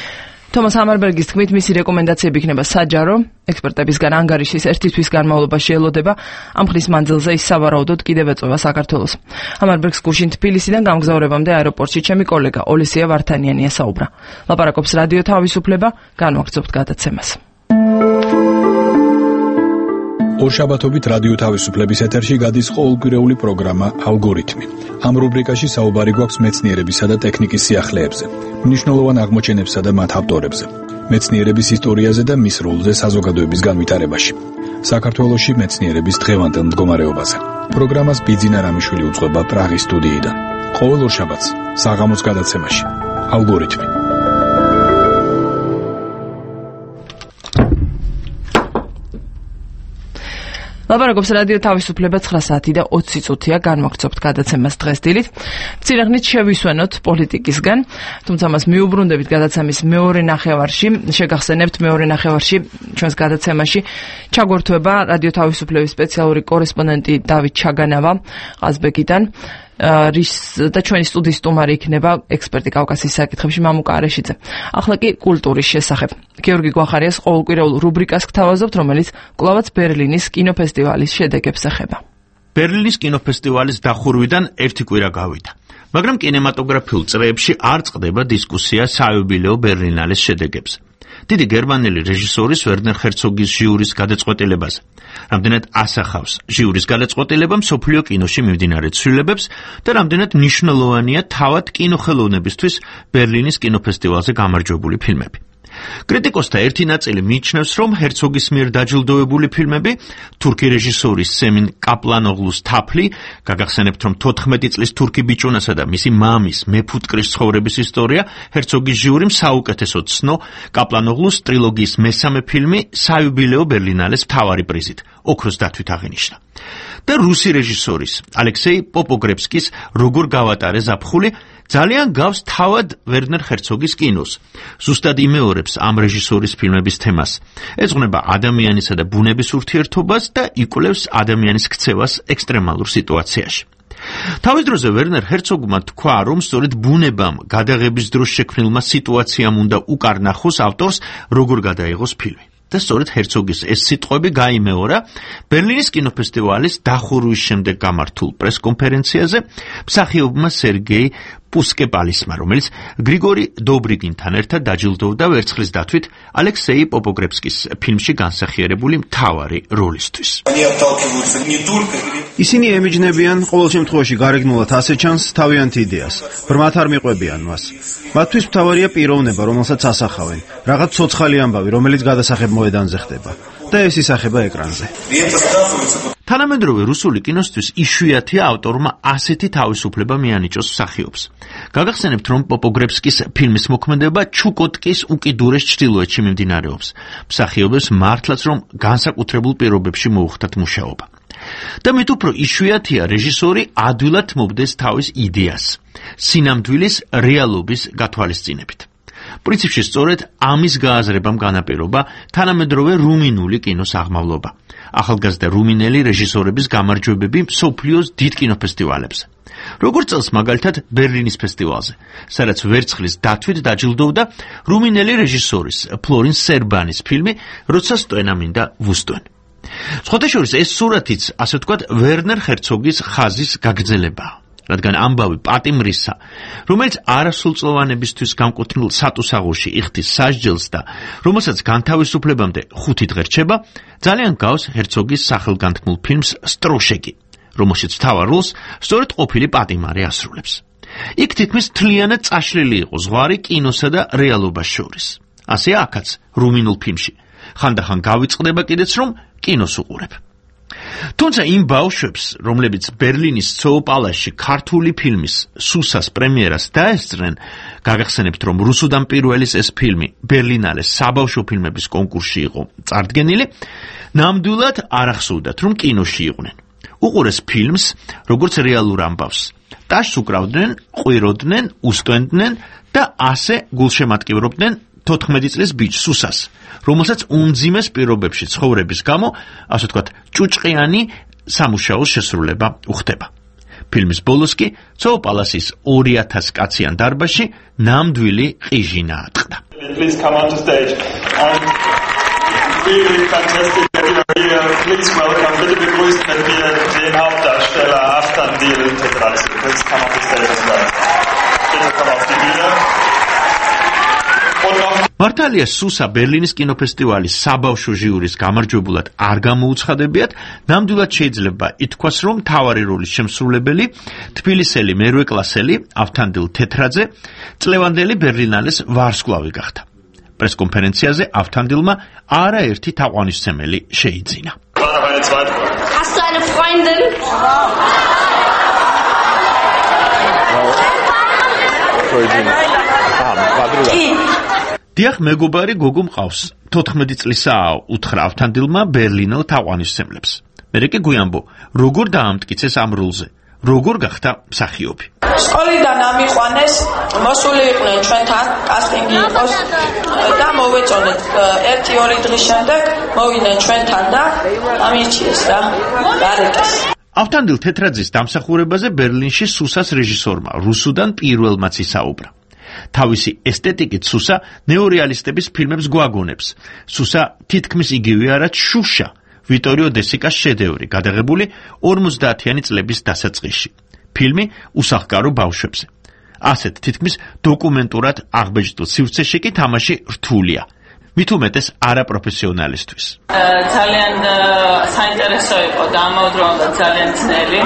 თომას ჰამარბერგის თქმით, მისი რეკომენდაციები იქნება საჯარო, ექსპერტებისგან ანგარიშის ერთი თვის განმავლობაში ელოდება ამ ხნის მანძილზე ის სავარაუდოდ კიდევ ეწევა საქართველოს. ჰამარბერგს გუშინ თბილისიდან გამგზავრებამდე აეროპორტში ჩემი კოლეგა ოლესია ვართანიანია საუბრა. ლაპარაკობს რადიო თავისუფლება, განვაგრძობთ გადაცემას. ორშაბათობით რადიო თავისუფლების ეთერში გადის ყოველკვირეული პროგრამა ალგორითმი. ამ რუბრიკაში საუბარი გვაქვს მეცნიერებისა და ტექნიკის სიახლეებზე, მნიშვნელოვან აღმოჩენებსა და მათ ავტორებზე, მეცნიერების ისტორიაზე და მის როლზე საზოგადოების განვითარებაში. საქართველოში მეცნიერების დღევანდელ მდგომარეობაზე. პროგრამას ბიძინა რამიშვილი უძღვება პრაღის სტუდიიდან. ყოველ ორშაბათს საღამოს გადაცემაში ალგორითმი. ლაპარაკობს რადიო თავისუფლება ცხრა საათი და ოცი წუთია განვაგრძობთ გადაცემას დღეს დილით. მცირეხნით შევისვენოთ პოლიტიკისგან, თუმცა მას მიუბრუნდებით გადაცემის მეორე ნახევარში, შეგახსენებთ მეორე ნახევარში ჩვენს გადაცემაში ჩაგვერთვება რადიო თავისუფლების სპეციალური კორესპონდენტი დავით ჩაგანავა ყაზბეგიდან. რის და ჩვენი სტუდიის სტუმარი იქნება ექსპერტი კავკასიის საკითხებში მამუკა არეშიძე. ახლა კი კულტურის შესახებ. გიორგი გვახარიას ყოველკვირეულ რუბრიკას გთავაზობთ, რომელიც კვლავაც ბერლინის კინოფესტივალის შედეგებს ეხება. ბერლინის კინოფესტივალის დახურვიდან ერთი კვირა გავიდა. მაგრამ კინემატოგრაფიულ წრეებში არ წყდება დისკუსია საიუბილეო ბერლინალეს შედეგებზე. დიდი გერმანელი რეჟისორის ვერნერ ჰერცოგის ჟიურის გადაწყვეტილებაზე. რამდენად ასახავს ჟიურის გადაწყვეტილება მსოფლიო კინოში მიმდინარე ცვლილებებს და რამდენად მნიშვნელოვანია თავად კინოხელოვნებისთვის ბერლინის კინოფესტივალზე გამარჯვებული ფილმები. კრიტიკოსთა ერთი ნაწილი მიიჩნევს, რომ ჰერცოგის მიერ დაჯილდოებული ფილმები, თურქი რეჟისორის სემინ კაპლანოღლუს თაფლი, გაგახსენებთ, რომ თოთხმეტი წლის თურქი ბიჭუნასა და მისი მამის მეფუტკრის ცხოვრების ისტორია, ჰერცოგის ჟიურიმ საუკეთესო ცნო, კაპლანოღლუს ტრილოგიის მესამე ფილმი საიუბილეო ბერლინალეს მთავარი პრიზით, ოქროს დათვით აღინიშნა. და რუსი რეჟისორის ალექსეი პოპოგრებსკის როგორ გავატარე ზაფხული ძალიან გავს თავად ვერნერ ჰერცოგის კინოს. ზუსტად იმეორებს ამ რეჟისორის ფილმების თემას. ეძღვნება ადამიანისა და ბუნების ურთიერთობას და იკვლევს ადამიანის ქცევას ექსტრემალურ სიტუაციაში. თავის დროზე ვერნერ ჰერცოგმა თქვა, რომ სწორედ ბუნებამ გადაღების დროს შექმნილმა სიტუაციამ უნდა უკარნახოს ავტორს, როგორ გადაიღოს ფილმი. და სწორედ ჰერცოგის ეს სიტყვები გაიმეორა ბერლინის კინოფესტივალის დახურვის შემდეგ გამართულ პრესკონფერენციაზე მსახიობმა სერგეი პუსკეპალისმა, რომელიც გრიგორი დობრიგინთან ერთად დაჯილდოვდა ვერცხლის დათვით ალექსეი პოპოგრებსკის ფილმში განსახიერებული მთავარი როლისთვის. ისინი ემიჯნებიან ყოველ შემთხვევაში გარეგნულად ასე ჩანს თავიანთი იდეას, ბრმად არ მიყვებიან მას. მათთვის მთავარია პიროვნება, რომელსაც ასახავენ, რაღაც ცოცხალი ამბავი, რომელიც გადასახებ მოედანზე ხდება და ეს ისახება ეკრანზე. თანამედროვე რუსული კინოსთვის იშვიათია ავტორმა ასეთი თავისუფლება მიანიჭოს მსახიობს. გაგახსენებთ, რომ პოპოგრებსკის ფილმის მოქმედება ჩუკოტკის უკიდურეს ჩრდილოეთში მიმდინარეობს. მსახიობებს მართლაც რომ განსაკუთრებულ პირობებში მოუხდათ მუშაობა. და მით უფრო იშვიათია რეჟისორი ადვილად მობდეს თავის იდეას, სინამდვილის რეალობის გათვალისწინებით. პრინციპში სწორედ ამის გააზრებამ განაპირობა თანამედროვე რუმინული კინოს აღმავლობა. ახალგაზრდა რუმინელი რეჟისორების გამარჯვებები მსოფლიოს დიდ კინოფესტივალებზე. როგორც წელს მაგალითად ბერლინის ფესტივალზე, სადაც ვერცხლის დათვით დაჯილდოვდა რუმინელი რეჟისორის ფლორინ სერბანის ფილმი როცა სტვენა მინდა ვუსტვენ. სხვათაშორის ეს სურათიც, ასე ვთქვათ, ვერნერ ჰერცოგის ხაზის გაგრძელებაა. რადგან ამბავი პატიმრისა, რომელიც არასრულწლოვანებისთვის განკუთვნილ სატუსაღოში იხდის სასჯელს და რომელსაც განთავისუფლებამდე ხუთი დღე რჩება, ძალიან გავს ჰერცოგის სახელგანთქმულ ფილმს სტროშეკი, რომელშიც მთავარ როლს სწორედ ყოფილი პატიმარი ასრულებს. იქ თითქმის მთლიანად წაშლილი იყო ზღვარი კინოსა და რეალობას შორის. ასეა აქაც რუმინულ ფილმში. ხანდახან გავიწყდება კიდეც, რომ კინოს უყურებ. თუმცა იმ ბავშვებს, რომლებიც ბერლინის ცოოპალასში ქართული ფილმის სუსას პრემიერას დაესწრნენ, გაგახსენებთ, რომ რუსუდან პირველის ეს ფილმი ბერლინალეს საბავშვო ფილმების კონკურსში იყო წარდგენილი, ნამდვილად არ ახსოვდათ, რომ კინოში იყვნენ. უყურეს ფილმს, როგორც რეალურ ამბავს. ტაშს უკრავდნენ, ყვიროდნენ, უსტვენდნენ და ასე გულშემატკივრობდნენ თოთხმეტი წლის ბიჭს სუსას, რომელსაც უმძიმეს პირობებში ცხოვრების გამო, ასე ვთქვათ, ჭუჭყიანი სამუშაოს შესრულება უხდება. ფილმის ბოლოს კი ცოოპალასის ორი ათას კაციან დარბაზში ნამდვილი ყიჟინა ატყდა. Please come on to stage. And really fantastic that you are here. Please welcome, bitte begrüßen wir den Hauptdarsteller Aftandil Tetradze. Please come on to stage as well. Bitte komm auf die Bühne. მართალია სუსა ბერლინის კინოფესტივალის საბავშვო ჟიურის გამარჯვებულად არ გამოუცხადებიათ, ნამდვილად შეიძლება ითქვას, რომ მთავარი როლის შემსრულებელი თბილისელი მერვე კლასელი ავთანდილ თეთრაძე წლევანდელი ბერლინალეს ვარსკვლავი გახდა. პრესკონფერენციაზე ავთანდილმა არაერთი თაყვანისმცემელი შეიძინა. Hast du eine Freundin? დიახ, მეგობარი გოგო მყავს. თოთხმეტი წლისაა, უთხრა ავთანდილმა ბერლინელ თაყვანისმცემლებს. მერე კი გვიანბო, როგორ დაამტკიცეს ამ როლზე, როგორ გახდა მსახიობი. სკოლიდან ამიყვანეს, მოსული იყვნენ ჩვენთან, კასტინგი იყოს და მოვეწონეთ. ერთი ორი დღის შემდეგ მოვიდნენ ჩვენთან და ამირჩიეს რა, გარეკეს. ავთანდილ თეთრაძის დამსახურებაზე ბერლინში სუსას რეჟისორმა რუსუდან პირველმაც ისაუბრა. თავისი ესთეტიკით სუსა ნეორეალისტების ფილმებს გვაგონებს. სუსა თითქმის იგივე არაც შუშა, ვიტორიო დესიკას შედევრი, გადაღებული ორმოცდაათიანი წლების დასაწყისში. ფილმი უსახკარო ბავშვებზე. ასეთ თითქმის დოკუმენტურად აღბეჭდილ სივრცეში კი თამაში რთულია. მით უმეტეს არაპროფესიონალისთვის. ძალიან საინტერესო იყო და ამავდროულად ძალიან ძნელი.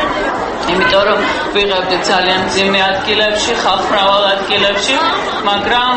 იმიტომ რომ ვიღებდი ძალიან მძიმე ადგილებში, ხალხმრავალ ადგილებში, მაგრამ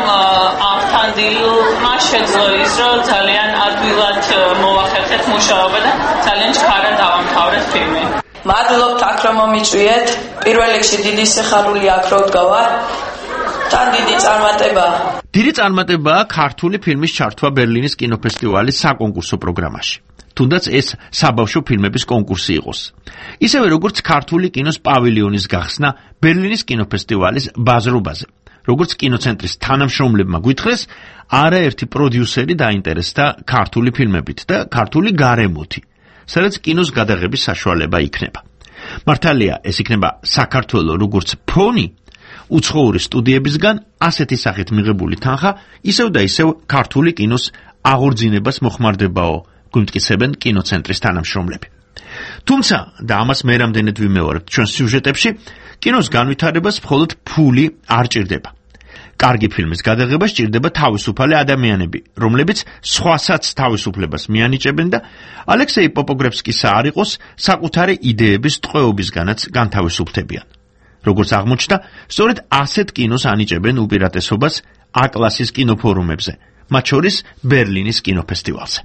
ავთანდილმა შეძლო ის, რომ ძალიან ადვილად მოახერხეთ მუშაობა და ძალიან ჩქარად დავამთავრეთ ფილმი. მადლობთ აქ რომ მომიწვიეთ. პირველ რიგში დიდი სიხარული აქ რომ ვდგავარ. თან დიდი წარმატება. დიდი წარმატებაა ქართული ფილმის ჩართვა ბერლინის კინოფესტივალის საკონკურსო პროგრამაში. თუნდაც ეს საბავშვო ფილმების კონკურსი იყოს. ისევე როგორც ქართული კინოს პავილიონის გახსნა ბერლინის კინოფესტივალის ბაზრობაზე. როგორც კინოცენტრის თანამშრომლებმა გვითხრეს, არაერთი პროდიუსერი დაინტერესდა ქართული ფილმებით და ქართული გარემოთი, სადაც კინოს გადაღების საშუალება იქნება. მართალია, ეს იქნება საქართველოს როგორც ფონი, უცხოური სტუდიებისგან ასეთი სახით მიღებული თანხა ისევ და ისევ ქართული კინოს აღორძინებას მოხმარდებაო, გვიმტკიცებენ კინოცენტრის თანამშრომლები. თუმცა, და ამას მე რამდენად ვიმეორებთ ჩვენ სიუჟეტებში, კინოს განვითარებას მხოლოდ ფული არ ჭირდება. კარგი ფილმის გადაღებას ჭირდება თავისუფალი ადამიანები, რომლებიც სხვასაც თავისუფლებას მიანიჭებენ და ალექსეი პოპოგრებსკისა არ იყოს საკუთარი იდეების ტყვეობისგანაც განთავისუფლებიან. როგორც აღმოჩნდა, სწორედ ასეთ კინოს ანიჭებენ უპირატესობას A-კლასის კინოფორუმებზე, მათ შორის ბერლინის კინოფესტივალზე.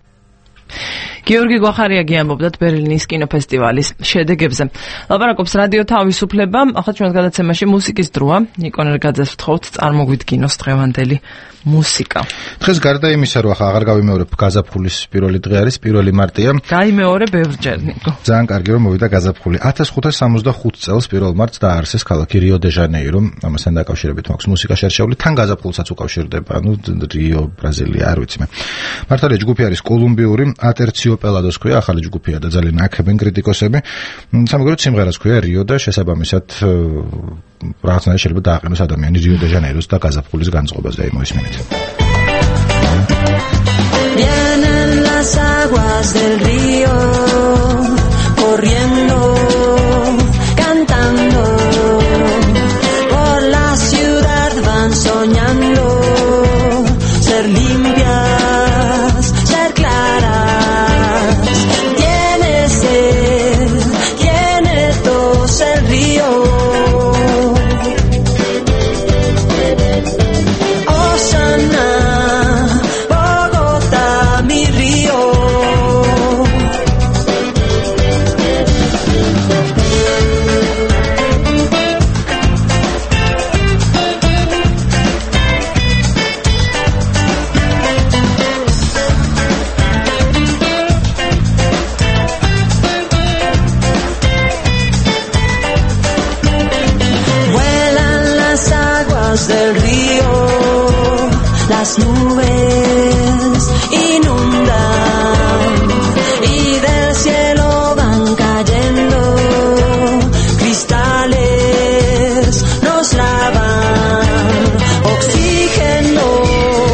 გიორგი გვახარიაგი ამბობდათ ბერლინის კინოფესტივალის შედეგებზე. ლაპარაკობს რადიო თავისუფლება, ახლა ჩვენს გადაცემაში მუსიკის დროა. ნიკო ნერგაძეს ვთხოვთ, წარმოგვიდგინოს დღევანდელი მუსიკა. დღეს გარდა იმისა, რომ ახლა აღარ გავიმეორებ, გაზაფხულის პირველი დღე არის, პირველი მარტია. გაიმეორე ბევრჯერ, ნიკო. ძალიან კარგი რომ მოვიდა გაზაფხული. ათას ხუთას სამოცდახუთ წელს პირველ მარტს დააარსეს ქალაქი რიო დე ჟანეირო, ამასთან დაკავშირებით მაქვს მუსიკა შერჩეული, თან გაზაფხულსაც უკავშირდება, ანუ რიო, ბრაზილია, არ ვიცი მე. მართალია ჯგუფი არის კოლუმბიური, ატერციოპელადოს ქვია, ახალი ჯგუფია და ძალიან აქებენ კრიტიკოსები. სამაგეროდ სიმღერას ქვია რიო და შესაბამისად რაღაცნაირად შეიძლება დააყენოს ადამიანი რიო დე ჟანეიროს და გაზაფხულის განწყობაზე. მოისმენთ. Vienen las aguas del río corriendo, cantando, por la ciudad van soñando, ser limpias, ser claras, tiene sed, tiene tos el río. Del río, las nubes inundan y del cielo van cayendo cristales, nos lavan, oxígeno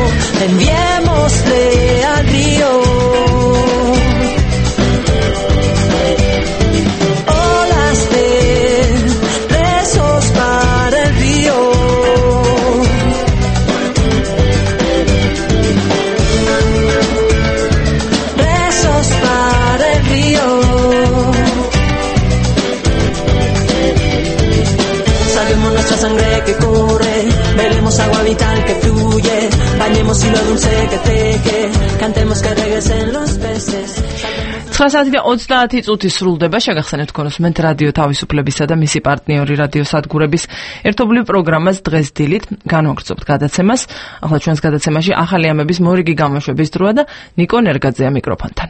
Bailemos hilo dulce que teje, cantemos que regresen los peces. ცხრა საათი და ოცდაათი წუთი სრულდება. შეგახსენებთ კონსუმენტ რადიო თავისუფლებისა და მისი პარტნიორი რადიო სადგურების ერთობლივ პროგრამას დღეს დილით განვაგრძობთ გადაცემას. ახლა ჩვენს გადაცემაში ახალი ამების მორიგი გამოშვების დროა და ნიკო ნერგაძეა მიკროფონთან.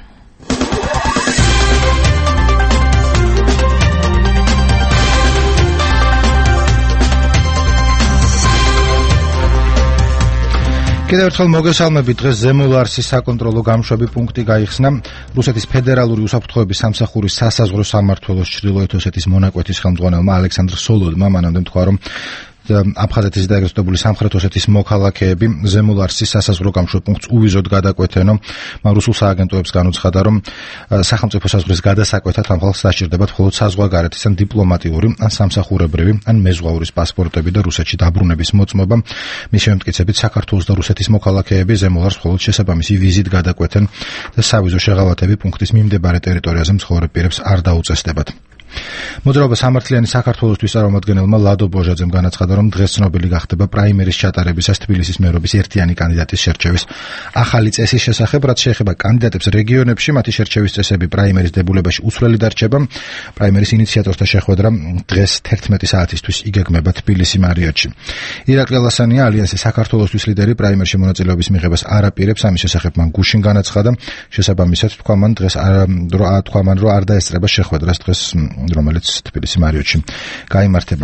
კიდევ ერთხელ მოგესალმებით. დღეს ზემო ლარსის საკონტროლო გამშვები პუნქტი გაიხსნა. რუსეთის ფედერალური უსაფრთხოების სამსახურის სასაზღვრო სამმართველოს ჩრდილოეთ ოსეთის მონაკვეთის ხელმძღვანელმა ალექსანდრ სოლოდმა მანამდე თქვა, რომ აფხაზეთის და ეგრეთ წოდებული სამხრეთ ოსეთის მოქალაქეები ზემო ლარსის სასაზღვრო გამშვებ პუნქტს უვიზოდ გადაკვეთენო. მან რუსულ სააგენტოებს განუცხადა, რომ სახელმწიფო საზღვრის გადასაკვეთად ამ ხალხს დასჭირდებათ მხოლოდ საზღვარგარეთის ან დიპლომატიური, ან სამსახურებრივი, ან მეზღვაურის პასპორტები და რუსეთში დაბრუნების მოწმობა. მის შემტკიცებით საქართველოს და რუსეთის მოქალაქეები ზემო ლარს მხოლოდ შესაბამისი ვიზით გადაკვეთენ და სავიზო შეღავათები პუნქტის მიმდებარე ტერიტორიაზე მცხოვრებ პირებს არ დაუწესდებათ. მოძრაობა სამართლიანი საქართველოსთვის წარმომადგენელმა ლადო ბოჟაძემ განაცხადა, რომ დღეს ცნობილი გახდება პრაიმერის ჩატარებისას თბილისის მერობის ერთიანი კანდიდატის შერჩევის ახალი წესის შესახებ, რაც შეეხება კანდიდატებს რეგიონებში, მათი შერჩევის წესები პრაიმერის დებულებაში უცვლელი დარჩება. პრაიმერის ინიციატორთა შეხვედრა დღეს თერთმეტი საათისთვის იგეგმება თბილისი მარიოტში. ირაკლი ალასანია, ალიანსის საქართველოსთვის ლიდერი, პრაიმერში მონაწილეობის მიღებას არ აპირებს. ამის შესახებ მან გუშინ განაცხადა. შესაბამისად თქვა მან დღეს თქვა მან რომ არ დაესწრება შეხვედრას დღეს, რომელიც თბილისი მარიოტში გაიმართება.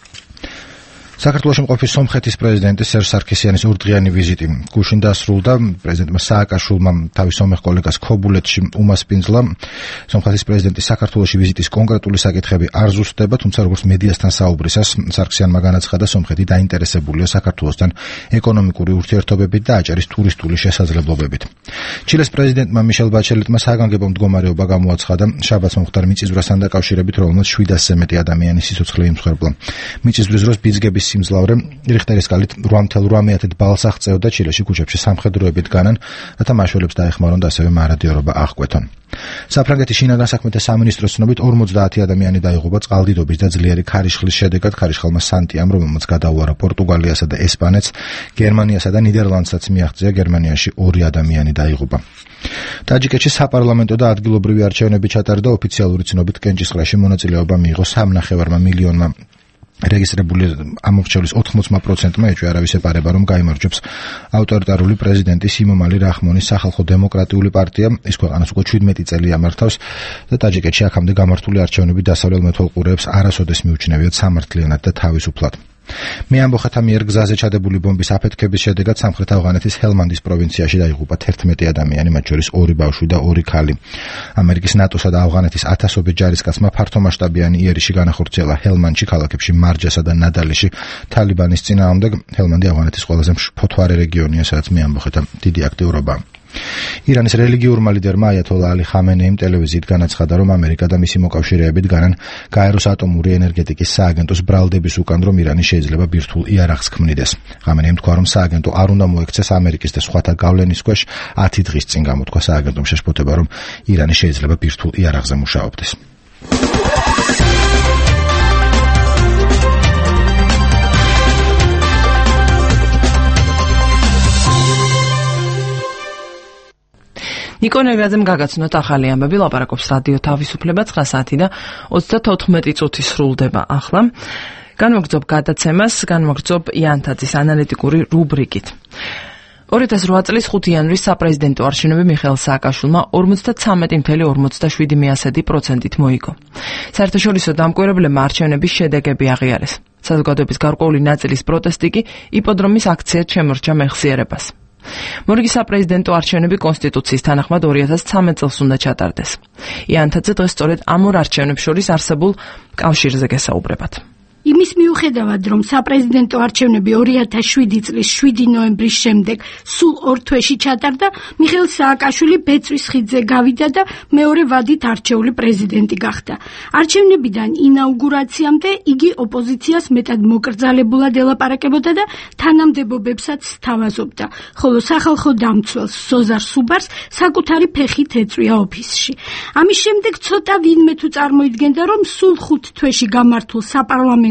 საქართველოში მყოფი სომხეთის პრეზიდენტი სერჟ სარქისიანის ორდღიანი ვიზიტი გუშინ დასრულდა. პრეზიდენტმა სააკაშვილმა თავის სომეხ კოლეგას ქობულეთში უმასპინძლა. სომხეთის პრეზიდენტის საქართველოში ვიზიტის კონკრეტული საკითხები არ ზუსტდება, თუმცა როგორც მედიასთან საუბრისას სარქისიანმა განაცხადა, სომხეთი დაინტერესებულია საქართველოსთან ეკონომიკური ურთიერთობებით და აჭარის ტურისტული შესაძლებლობებით. ჩილეს პრეზიდენტმა მიშელ ბაჩელეტმა საგანგებო მდგომარეობა გამოაცხადა შაბათს მომხდარ მიწისძვრასთან დაკავშირებით, რომელმაც შვიდასზე მეტი ადამიანი სიცოცხლე იმსხვერპლა. მიწისძვრის დროს ბიძგების სიმძლავრე რიხტერის სკალით რვა ათეული მეათე ბალს აღწევდა. ჩილეში ქუჩებში სამხედროებით განან, რათა მაშველებს დაეხმარონ და ასევე მარადიორობა აღკვეთონ. საფრანგეთის შინაგან საქმეთა სამინისტროს ცნობით ორმოცდაათი ადამიანი დაიღუპა წყალდიდობის და ძლიერი ქარიშხლის შედეგად. ქარიშხალმა სანტიამ, რომელმაც გადაუარა პორტუგალიასა და ესპანეთს, გერმანიასა და ნიდერლანდსაც მიაღწია. გერმანიაში ორი ადამიანი დაიღუპა. ტაჯიკეთში საპარლამენტო და ადგილობრივი არჩევნები ჩატარდა. ოფიციალური ცნობით კენჭისყრაში მონაწილეობა მიიღო სამნახევარმა მილიონმა რეგისტრირებული ამორჩევლის ოთხმოცდა პროცენტმა. ეჭვი არავის ეპარება, რომ გაიმარჯვებს ავტორიტარული პრეზიდენტი სიმომალი რაჰმონის სახალხო დემოკრატიული პარტია. ის ქვეყანას უკვე შვიდმეტი წელი ამართავს და ტაჯიკეთში აქამდე გამართული არჩევნები დასავლელ მეთვალყურეებს არასოდეს მიუჩნევიათ სამართლიანად და თავისუფლად. მე ამბოხეთა მიერ გზაზე ჩადებული ბომბის აფეთქების შედეგად სამხრეთ ავღანეთის ჰელმანდის პროვინციაში დაიღუპა თერთმეტი ადამიანი, მათ შორის ორი ბავშვი და ორი ქალი. ამერიკის ნატოსა და ავღანეთის ათასობით ჯარისკაცმა ფართომასშტაბიანი იერიში განახორციელა ჰელმანდში, ქალაქებში მარჯასა და ნადალიში თალიბანის წინააღმდეგ. ჰელმანდი ავღანეთის ყველაზე მშფოთვარე რეგიონია, სადაც მე ამბოხეთა დიდი აქტიურობაა. ირანის რელიგიურმა ლიდერმა აიათოლა ალი ხამენეიმ ტელევიზიით განაცხადა, რომ ამერიკა და მისი მოკავშირეები დგანან გაეროს ატომური ენერგეტიკის სააგენტოს ბრალდების უკან, რომ ირანი შეიძლება ბირთვულ იარაღს ქმნიდეს. ხამენეიმ თქვა, რომ სააგენტო არ უნდა მოექცეს ამერიკის და სხვათა გავლენის ქვეშ. ათი დღის წინ გამოთქვა სააგენტომ შეშფოთება, რომ ირანი შეიძლება ბირთვულ იარაღზე მუშაობდეს. ნიკო ნერგაძემ გაგაცნოთ ახალი ამბები. ლაპარაკობს რადიო თავისუფლება. ცხრა საათი და ოცდათოთხმეტი წუთი სრულდება ახლა. განვაგრძობ გადაცემას, განვაგრძობ იანთაძის ანალიტიკური რუბრიკით. ორი ათას რვა წლის ხუთი იანვრის საპრეზიდენტო არჩევნები მიხეილ სააკაშვილმა ორმოცდათვრამეტი ათეული ორმოცდაშვიდი პროცენტით მოიგო. საერთაშორისო დამკვირვებლებმა არჩევნების შედეგები აღიარეს. საზოგადოების გარკვეული ნაწილის პროტესტი კი იპოდრომის აქციად შემორჩა მეხსიერებას. მორიგი საპრეზიდენტო არჩევნები კონსტიტუციის თანახმად ორი ათას ცხრამეტ წელს უნდა ჩატარდეს. იანთაძე დღეს სწორედ ამ ორ არჩევნებს შორის არსებულ კავშირზე გესაუბრებათ. იმის მიუხედავად, რომ საპრეზიდენტო არჩევნები ორი ათას შვიდი წლის შვიდი ნოემბრის შემდეგ სულ ორ თვეში ჩატარდა, მიხეილ სააკაშვილი ბეწვის ხიდზე გავიდა და მეორე ვადით არჩეული პრეზიდენტი გახდა. არჩევნებიდან ინაუგურაციამდე იგი ოპოზიციას მეტად მოკრძალებულად ელაპარაკებოდა და თანამდებობებსაც სთავაზობდა, ხოლო სახალხო დამცველს სოზარ სუბარს საკუთარი ფეხით ეწვია ოფისში. ამის შემდეგ ცოტა ვინმე თუ წარმოიდგენდა, რომ სულ ხუთ თვეში გამართულ საპარლამენტო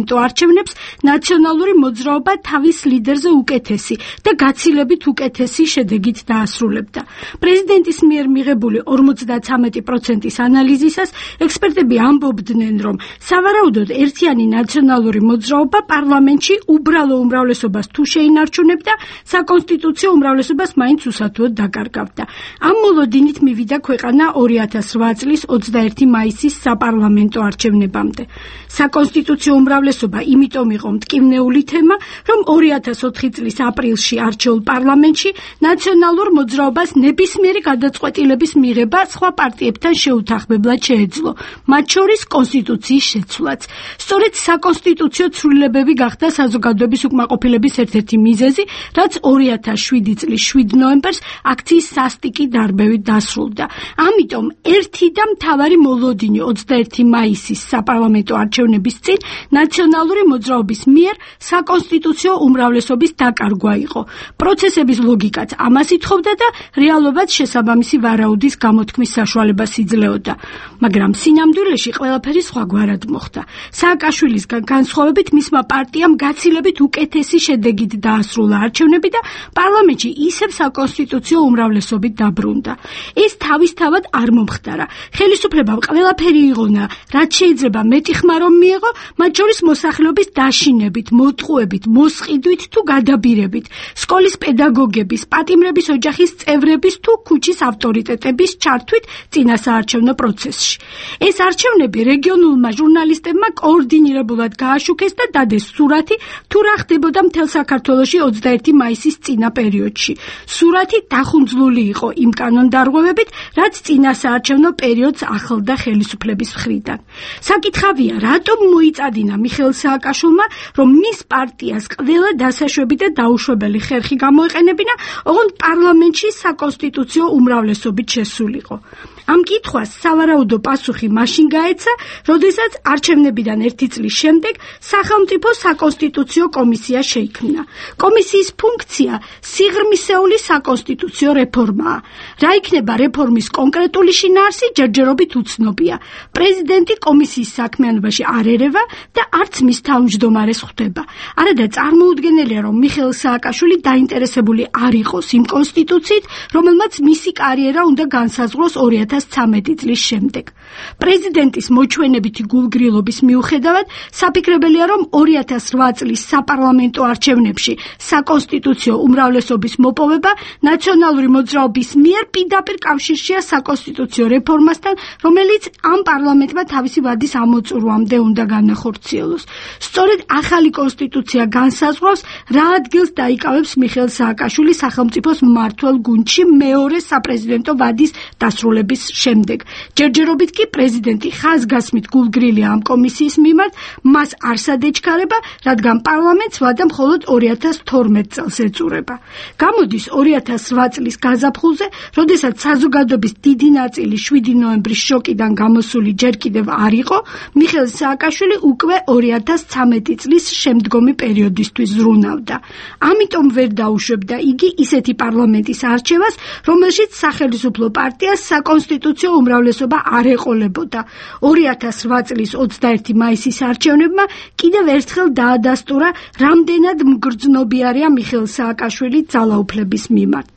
საპარლამენტო არჩევნებს ნაციონალური მოძრაობა თავის ლიდერზე უკეთესი და გაცილებით უკეთესი შედეგით დაასრულებდა. პრეზიდენტის მიერ მიღებული ორმოცდათვრამეტი პროცენტის ანალიზისას ექსპერტები ამბობდნენ, რომ სავარაუდოდ ერთიანი ნაციონალური მოძრაობა პარლამენტში უბრალო უმრავლესობას თუ შეინარჩუნებდა, საკონსტიტუციო უმრავლესობას მაინც უსათუოდ დაკარგავდა. ამ მოლოდინით მივიდა ქვეყანა ორი ათას რვა წლის ოცდაერთი მაისის საპარლამენტო არჩევნებამდე. საკონსტიტუციო უმრავლესობა იმიტომ იყო მტკივნეული თემა, რომ ორი ათას ოთხი წლის აპრილში არჩეულ პარლამენტში ნაციონალურ მოძრაობას ნებისმიერი გადაწყვეტილების მიღება სხვა პარტიებთან შეუთანხმებლად შეეძლო, მათ შორის კონსტიტუციის შეცვლაც. სწორედ საკონსტიტუციო ცვლილებები გახდა საზოგადოების უკმაყოფილების ერთ-ერთი მიზეზი, რაც ორი ათას შვიდი წლის შვიდ ნოემბერს აქციის სასტიკი დარბევით დასრულდა. ამიტომ ერთი და მთავარი მოლოდინი ოცდაერთი მაისის საპარლამენტო არჩევნების წინ ნაციონალური მოძრაობის მიერ საკონსტიტუციო უმრავლესობის დაკარგვა იყო. პროცესების ლოგიკაც ამას ითხოვდა და რეალობაც შესაბამისი ვარაუდის გამოთქმის საშუალებას იძლეოდა. მაგრამ სინამდვილეში ყველაფერი სხვაგვარად მოხდა. სააკაშვილისგან განსხვავებით მისმა პარტიამ გაცილებით უკეთესი შედეგით დაასრულა არჩევნები და პარლამენტში ისევ საკონსტიტუციო უმრავლესობით დაბრუნდა. ეს თავისთავად არ მომხდარა. ხელისუფლებამ ყველაფერი იღონა, რაც შეიძლება მეტი ხმა რომ მიეღო, მათ შორის მოსახლეობის დაშინებით, მოტყუებით, მოსყიდვით თუ გადაბირებით, სკოლის პედაგოგების, პატიმრების ოჯახის წევრების თუ ქუჩის ავტორიტეტების ჩართვით წინასაარჩევნო პროცესში. ეს არჩევნები რეგიონულმა ჟურნალისტებმა კოორდინირებულად გააშუქეს და დადეს სურათი, თუ რა ხდებოდა მთელ საქართველოში ოცდაერთი მაისის წინა პერიოდში. სურათი დახუნძლული იყო იმ კანონდარღვევებით, რაც წინასაარჩევნო პერიოდს ახლდა ხელისუფლების მხრიდან. საკითხავია, რატომ მოიწადინა მიხეილ სააკაშვილმა, რომ მის პარტიას ყველა დასაშვები და დაუშვებელი ხერხი გამოეყენებინა, ოღონდ პარლამენტში საკონსტიტუციო უმრავლესობით შესულიყო. ამ კითხვას სავარაუდო პასუხი მაშინ გაეცა, როდესაც არჩევნებიდან ერთი წლის შემდეგ სახელმწიფო საკონსტიტუციო კომისია შეიქმნა. კომისიის ფუნქცია სიღრმისეული საკონსტიტუციო რეფორმაა. რა იქნება რეფორმის კონკრეტული შინაარსი ჯერჯერობით უცნობია. პრეზიდენტი კომისიის საქმიანობაში არ ერევა და არც მის თავმჯდომარეს ხვდება. არადა წარმოუდგენელია, რომ მიხეილ სააკაშვილი დაინტერესებული არ იყოს იმ კონსტიტუციით, რომელმაც მისი კარიერა უნდა განსაზღვროს ორი ათას ცხრამეტი წლის შემდეგ. პრეზიდენტის მოჩვენებითი გულგრილობის მიუხედავად, საფიქრებელია, რომ ორი ათას რვა წლის საპარლამენტო არჩევნებში საკონსტიტუციო უმრავლესობის მოპოვება ნაციონალური მოძრაობის მიერ პირდაპირ კავშირშია საკონსტიტუციო რეფორმასთან, რომელიც ამ პარლამენტმა თავისი ვადის ამოწურვამდე უნდა განახორციელოს. სწორედ ახალი კონსტიტუცია განსაზღვრავს, რა ადგილს დაიკავებს მიხეილ სააკაშვილი სახელმწიფოს მმართველ გუნდში მეორე საპრეზიდენტო ვადის დასრულების შემდეგ. ჯერჯერობით კი პრეზიდენტი ხაზგასმით გულგრილია ამ კომისიის მიმართ, მას არ სადეჩქარება, რადგან პარლამენტს ვადა მხოლოდ ორი ათას თორმეტ წელს ეწურება. გამოდის ორი ათას რვა წლის გაზაფხულზე, როდესაც საზოგადოების დიდი ნაწილი შვიდი ნოემბრის შოკიდან გამოსული ჯერ კიდევ არ იყო, მიხეილ სააკაშვილი უკვე ორი ათას ცხრამეტი წლის შემდგომი პერიოდისთვის ზრუნავდა. ამიტომ ვერ დაუშვებდა იგი ისეთი პარლამენტის არჩევას, რომელშიც სახელისუფლო პარტიას საკონსტიტუციო უმრავლესობა არ ეყოლებოდა. ორი ათას რვა წლის ოცდაერთი მაისის არჩევნებმა კიდევ ერთხელ დაადასტურა, რამდენად მგრძნობიარეა მიხეილ სააკაშვილი ძალაუფლების მიმართ.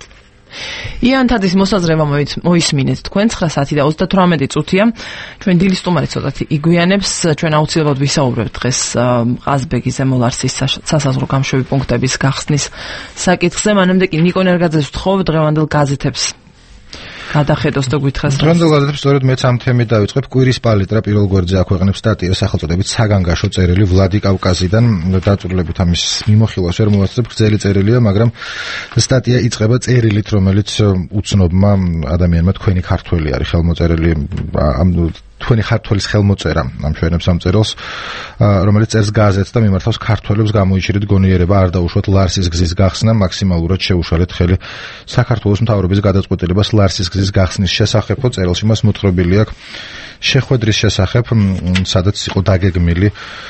იან თაძის მოსაზრება მოისმინეთ თქვენ ცხრა საათი და ოცდათვრამეტი წუთია. ჩვენ დილის სტუმარი ცოტათი იგვიანებს. ჩვენ აუცილებლად ვისაუბრებთ დღეს ყაზბეგის ზემოლარსის სასაზღვრო გამშვები პუნქტების გახსნის საკითხზე. მანამდე კი ნიკო ნერგაძეს ვთხოვ დღევანდელ გაზეთებს გადახედოს და გითხრას. დღევანდელ გაზეთებს სწორედ მეც ამ თემით დავიწყებ. კვირის პალიტრა პირველ გვერდზე აქვეყნებს სტატია სახელწოდებით საგანგაშო წერილი ვლადიკავკაზიდან. დაწვრილებით ამის მიმოხილვას ვერ მოვასწრებ, გრძელი წერილია, მაგრამ სტატია იწყება წერილით, რომელიც უცნობმა ადამიანმა თქვენი ქართველი არის ხელმოწერილი ამ თქვენი ქართველის ხელმოწერა ამ ჩვენებს ამ წერილს, რომელიც წერს გაზეთს და მიმართავს ქართველებს გამოიჩინეთ გონიერება არ დაუშვათ ლარსის გზის გახსნა, მაქსიმალურად შეუშალეთ ხელი საქართველოს მთავრობის გადაწყვეტილებას ლარსის გზის გახსნის შესახებ. წერილში მას მოთხრობილი აქვს შეხვედრის შესახებ, სადაც იყო დაგეგმილი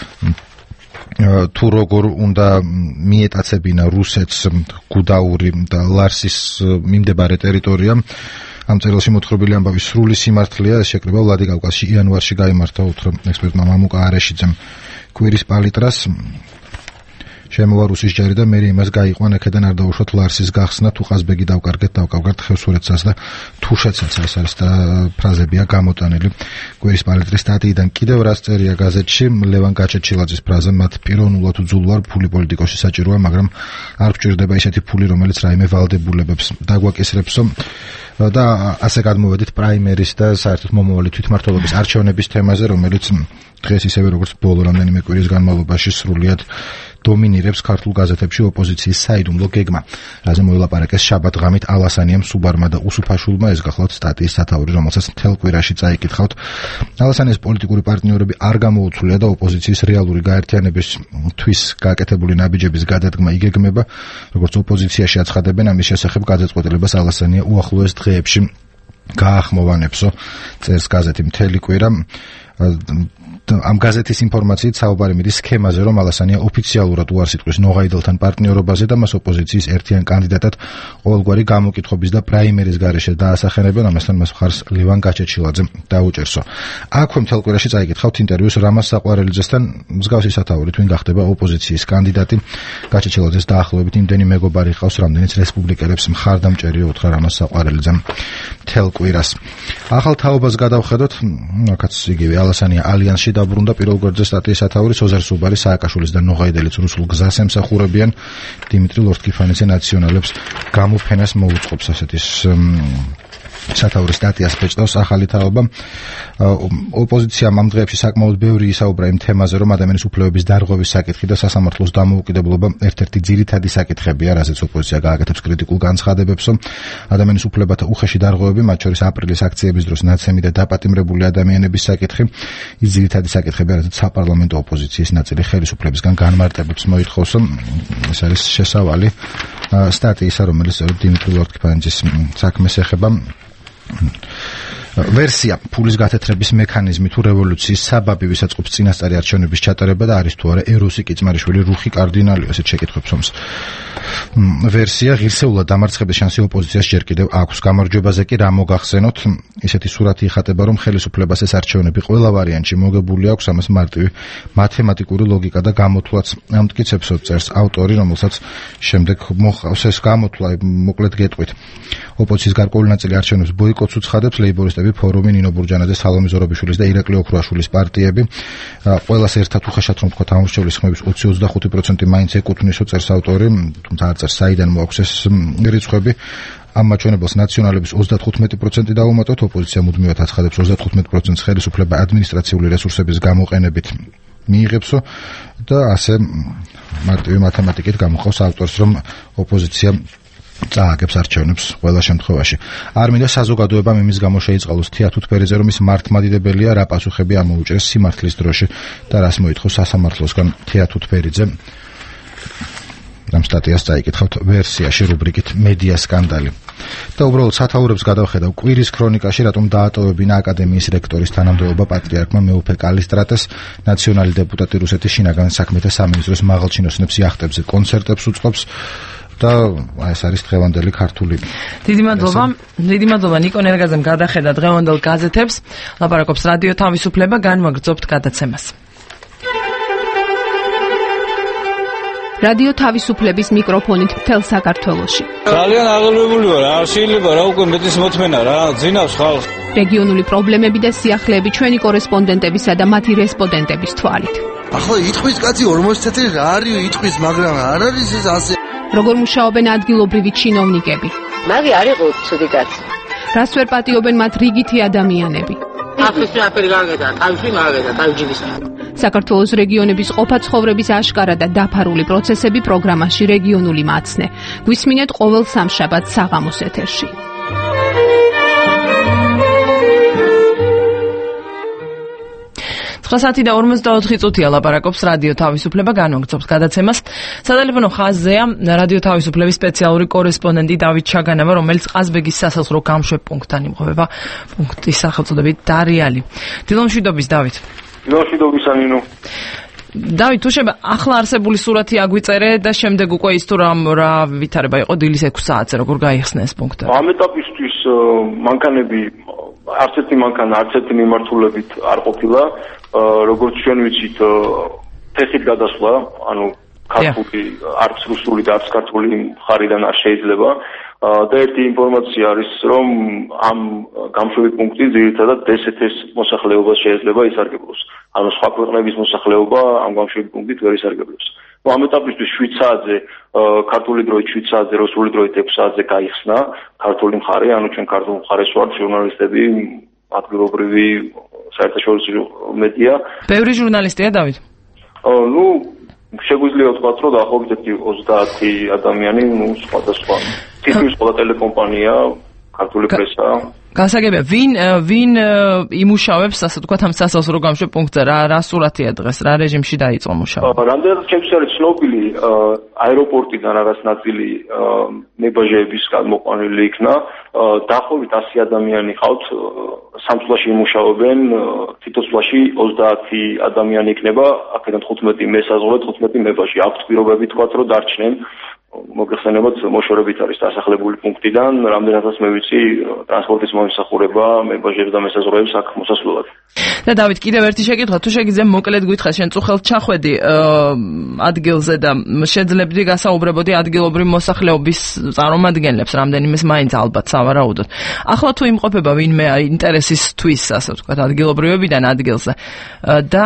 თუ როგორ უნდა მიეტაცებინა რუსეთს გუდაური და ლარსის მიმდებარე ტერიტორია. ამ წერილში მოთხრობილი ამბავი სრული სიმართლეა, ეს შეკრება ვლადიკავკაზში იანვარში გაიმართა უთრო ექსპერტმა მამუკა არეშიძემ კვირის პალიტრას შემოვა რუსის ჯარი და მე იმას გაიყვან აქედან არ დაუშვათ ლარსის გახსნა თუ ყაზბეგი დავკარგეთ დავკარგეთ ხევსურეთსაც და თუშეთსაც ეს არის და ფრაზებია გამოტანილი კვირის პალიტრის სტატიიდან კიდევ რას წერია გაზეთში ლევან გაჩეჩილაძის ფრაზა მათ პიროვნულად უძულვარ ფული პოლიტიკოსი საჭიროა მაგრამ არ გჭირდება ისეთი ფული რომელიც რაიმე ვალდებულებებს დაგვაკისრებსო და ასე გადმოვედით პრაიმერის და საერთოდ მომავალი თვითმმართველობის არჩევნების თემაზე რომელიც დღეს ისევე როგორც ბოლო რამდენიმე კვირის განმავლობაში სრულიად დომინირებს ქართულ გაზეთებში ოპოზიციის საიდუმლო გეგმა. რაზე მოილაპარაკეს შაბათ-ღამით ალასანიამ, სუბარმა და უსუფაშულმა ეს გახლავთ სტატიის სათაური, რომელსაც მთელ კვირაში წაიკითხავთ. ალასანიას პოლიტიკური პარტნიორები არ გამოუცვლია და ოპოზიციის რეალური გაერთიანებისთვის გაკეთებული ნაბიჯების გადადგმა იგეგმება, როგორც ოპოზიციაში აცხადებენ ამის შესახებ გადაწყვეტილებას ალასანია უახლოეს დღეებში გაახმოვანებსო, წერს გაზეთი მთელი კვირა. ამ გაზეთის ინფორმაციით საუბარი მიდის სქემაზე, რომ ალასანია ოფიციალურად უარს იტყვის ნოღაიდელთან პარტნიორობაზე და მას ოპოზიციის ერთიან კანდიდატად ყოველგვარი გამოკითხვების და პრაიმერის გარეშე დაასახენებენ, ამასთან მას მხარს ლევან გაჩეჩილაძე დაუჭერსო. აქვე მთელ კვირაში წაიკითხავთ ინტერვიუს რამაზ საყვარელიძესთან, მსგავსი სათაურით ვინ გახდება ოპოზიციის კანდიდატი. გაჩეჩილაძეს დაახლოებით იმდენი მეგობარი ჰყავს, რამდენიც რესპუბლიკელებს მხარდამჭერია უთხრა რამაზ საყვარელიძემ მთელ კვირას. ახალ თაობას გადავხედოთ, აქაც იგივე ალასანია ალიანსში დაბრუნდა პირველ გვერდზე სტატიის სათაური სოზარ სუბარი სააკაშვილის და ნოღაიდელიც რუსულ გზას ემსახურებიან დიმიტრი ლორთქიფანიძე ნაციონალებს გამოფენას მოუწყობს ასეთის სათაური სტატიას ბეჭდავს ახალი თაობა ოპოზიციამ ამ დღეებში საკმაოდ ბევრი ისაუბრა იმ თემაზე რომ ადამიანის უფლებების დარღვევის საკითხი და სასამართლოს დამოუკიდებლობა ერთ-ერთი ძირითადი საკითხებია რაზეც ოპოზიცია გააკეთებს კრიტიკულ განცხადებებს ადამიანის უფლებათა უხეში დარღვევები მათ შორის აპრილის აქციების დროს ნაცემი და დაპატიმრებული ადამიანების საკითხი ის ძირითადი საკითხებია რაზეც საპარლამენტო ოპოზიციის ნაწილი ხელისუფლებისგან განმარტებებს მოითხოვს ეს არის შესავალი სტატიისა რომელიც დიმიტრი ლორთქიფანიძის საქმეს ეხება ვერსია ფულის გათეთრების მექანიზმი თუ რევოლუციის საბაბი ვისაც ყოფს წინასწარი არჩევნების ჩატარება და არის თუ არა ეროსი კიწმარიშვილი რუხი კარდინალი ასეთ შეკითხვებს ომს ვერსია ღირსეულად დამარცხების შანსი ოპოზიციას ჯერ კიდევ აქვს გამარჯვებაზე კი რა მოგახსენოთ ისეთი სურათი იხატება რომ ხელისუფლებას ეს არჩევნები ყველა ვარიანტში მოგებული აქვს ამას მარტივი მათემატიკური ლოგიკა და გამოთვლაც ამტკიცებსო წერს ავტორი რომელსაც შემდეგ მოხავს ეს გამოთვლა მოკლედ გეტყვით ოპოზიციის გარკვეული ნაწილი არჩევნებს ბოიკოტს უცხადებს ლეიბორისტები ფორუმი ნინო ბურჯანაძე სალომე ზურაბიშვილის და ირაკლი ოქროაშვილის პარტიები ყველას ერთად უხეშად რომ თქვა ამორჩევლის ხმების ოცი ოცდახუთი პროცენტი მაინც ეკუთვნისო წერს ავტორი თუმცა არ წერს საიდან მოაქვს ეს რიცხვები ამ მაჩვენებელს ნაციონალების ოცდათხუთმეტი პროცენტი დაუმატოთ ოპოზიცია მუდმივად აცხადებს ოცდათხუთმეტი პროცენტს ხელისუფლება ადმინისტრაციული რესურსების გამოყენებით მიიღებსო და ასე მარტივი მათემატიკით გამოხავს ავტორს რომ ოპოზიცია წააგებს არჩევნებს ყველა შემთხვევაში. არ მინდა საზოგადოებამ იმის გამო შეიწყალოს თეატუთ ფერიზე რომ ის მართლმადიდებელია რა პასუხები ამოუჭრეს სიმართლის დროში და რას მოითხოვს სასამართლოსგან თეატუთ ფერიზე. ამ სტატიას წაიკითხავთ ვერსიაში რუბრიკით მედია სკანდალი. და უბრალოდ სათაურებს გადავხედავ კვირის ქრონიკაში რატომ დაატოვებინა აკადემიის რექტორის თანამდებობა პატრიარქმა მეუფე კალისტრატეს ნაციონალი დეპუტატი რუსეთის შინაგან საქმეთა სამინისტროს მაღალჩინოსნებს იახტებზე კონცერტებს უწყობს და ეს არის დღევანდელი ქართული. დიდი მადლობა. დიდი მადლობა ნიკო ნერგაძემ გადახედა დღევანდელ გაზეთებს. ლაპარაკობს რადიო თავისუფლება, განვაგრძობთ გადაცემას. რადიო თავისუფლების მიკროფონით მთელ საქართველოში. ძალიან აღელვებული ვარ, არ შეიძლება რა უკვე მეტის მოთმენა რა, ძინავს ხალხს. რეგიონული პრობლემები და სიახლეები ჩვენი კორესპონდენტებისა და მათი რესპონდენტების თვალით. ახლა იტყვის კაცი ორმოცი წელი რა არის იტყვის, მაგრამ არ არის ეს ასე. როგორ მუშაობენ ადგილობრივი ჩინოვნიკები? მაგი არ იყო ცუდი კაცი. რას ვერ პატიობენ მათ რიგითი ადამიანები? ახლისაფერი გაგედა, თავში მაგედა, თავჯიბის. საქართველოს რეგიონების ყოფა-ცხოვრების აშკარა და დაფარული პროცესები პროგრამაში რეგიონული მაცნე. გვისმინეთ ყოველ სამშაბათს საღამოს ეთერში. ცხრა საათი და ორმოცდაოთხი წუთია ლაპარაკობს რადიო თავისუფლება განვაგრძობს გადაცემას. სატელეფონო ხაზზეა რადიო თავისუფლების სპეციალური კორესპონდენტი დავით ჩაგანავა, რომელიც ყაზბეგის სასაზღვრო გამშვებ პუნქტთან იმყოფება. პუნქტის სახელწოდებით დარიალი. დილომშვიდობის დავით. დილომშვიდობის ანინო. დავით, თუ შეიძლება ახლა არსებული სურათი აგვიწერე და შემდეგ უკვე ის თუ რა ვითარება იყო დილის ექვსი საათზე, როგორ გაიხსნა ეს პუნქტი? ამ ეტაპისთვის მანქანები არც ერთი მანქანა არც ერთი მიმართულებით არ ყოფილა. როგორც ჩვენ ვიცით, ფეხით გადასვლა, ანუ ქართული არც რუსული და არც ქართული მხარიდან არ შეიძლება. და ერთი ინფორმაცია არის, რომ ამ გამშვები პუნქტი ძირითადად ეს ეს მოსახლეობას შეიძლება ისარგებლოს. ანუ სხვა ქვეყნების მოსახლეობა ამ გამშვები პუნქტით ვერ ისარგებლოს. ნუ ამ ეტაპისთვის შვიდ საათზე, ქართული დროით შვიდ საათზე, რუსული დროით ექვს საათზე გაიხსნა ქართული მხარე, ანუ ჩვენ ქართულ მხარეს ვართ ჟურნალისტები, ადგილობრივი საერთაშორისო მედია. ბევრი ჟურნალისტია, დავით? ნუ შეგვიძლია ვთქვათ, რომ დაახლოებით ოცდაათი ადამიანი, ნუ სხვადასხვა თითქმის ყველა ტელეკომპანია, ქართული პრესა. გასაგებია, ვინ ვინ იმუშავებს, ასე ვთქვათ, ამ სასაზღვრო გამშვებ პუნქტზე, რა რა სურათია დღეს, რა რეჟიმში დაიწყო მუშაობა? რამდენად ჩემთვის არის ცნობილი, აეროპორტიდან რაღაც ნაწილი მებაჟეების გამოყვანილი იქნა, დაახლოებით ასი ადამიანი ყავთ, სამწლაში იმუშავებენ, თითო წლაში ოცდაათი ადამიანი იქნება, აქედან თხუთმეტი მესაზღვრე, თხუთმეტი მებაჟი. აქვთ პირობები თქვათ, რომ დარჩნენ. მოგეხსენებათ, მოშორებით არის დასახლებული პუნქტიდან, რამდენადაც მე ვიცი, ტრანსპორტის მომსახურება, მებაჟებს და მესაზღვრეებს აქ მოსასვლელად. და დავით, კიდევ ერთი შეკითხვა, თუ შეგიძლია მოკლედ გითხრა, შენ წუხელთ ჩახვედი ადგილზე და შეძლებდი გასაუბრებოდი ადგილობრივ მოსახლეობის წარმომადგენლებს, რამდენიმეს მაინც ალბათ სავარაუდოდ. ახლა თუ იმყოფება ვინმე ინტერესისთვის, ასე ვთქვათ, ადგილობრივებიდან ადგილზე და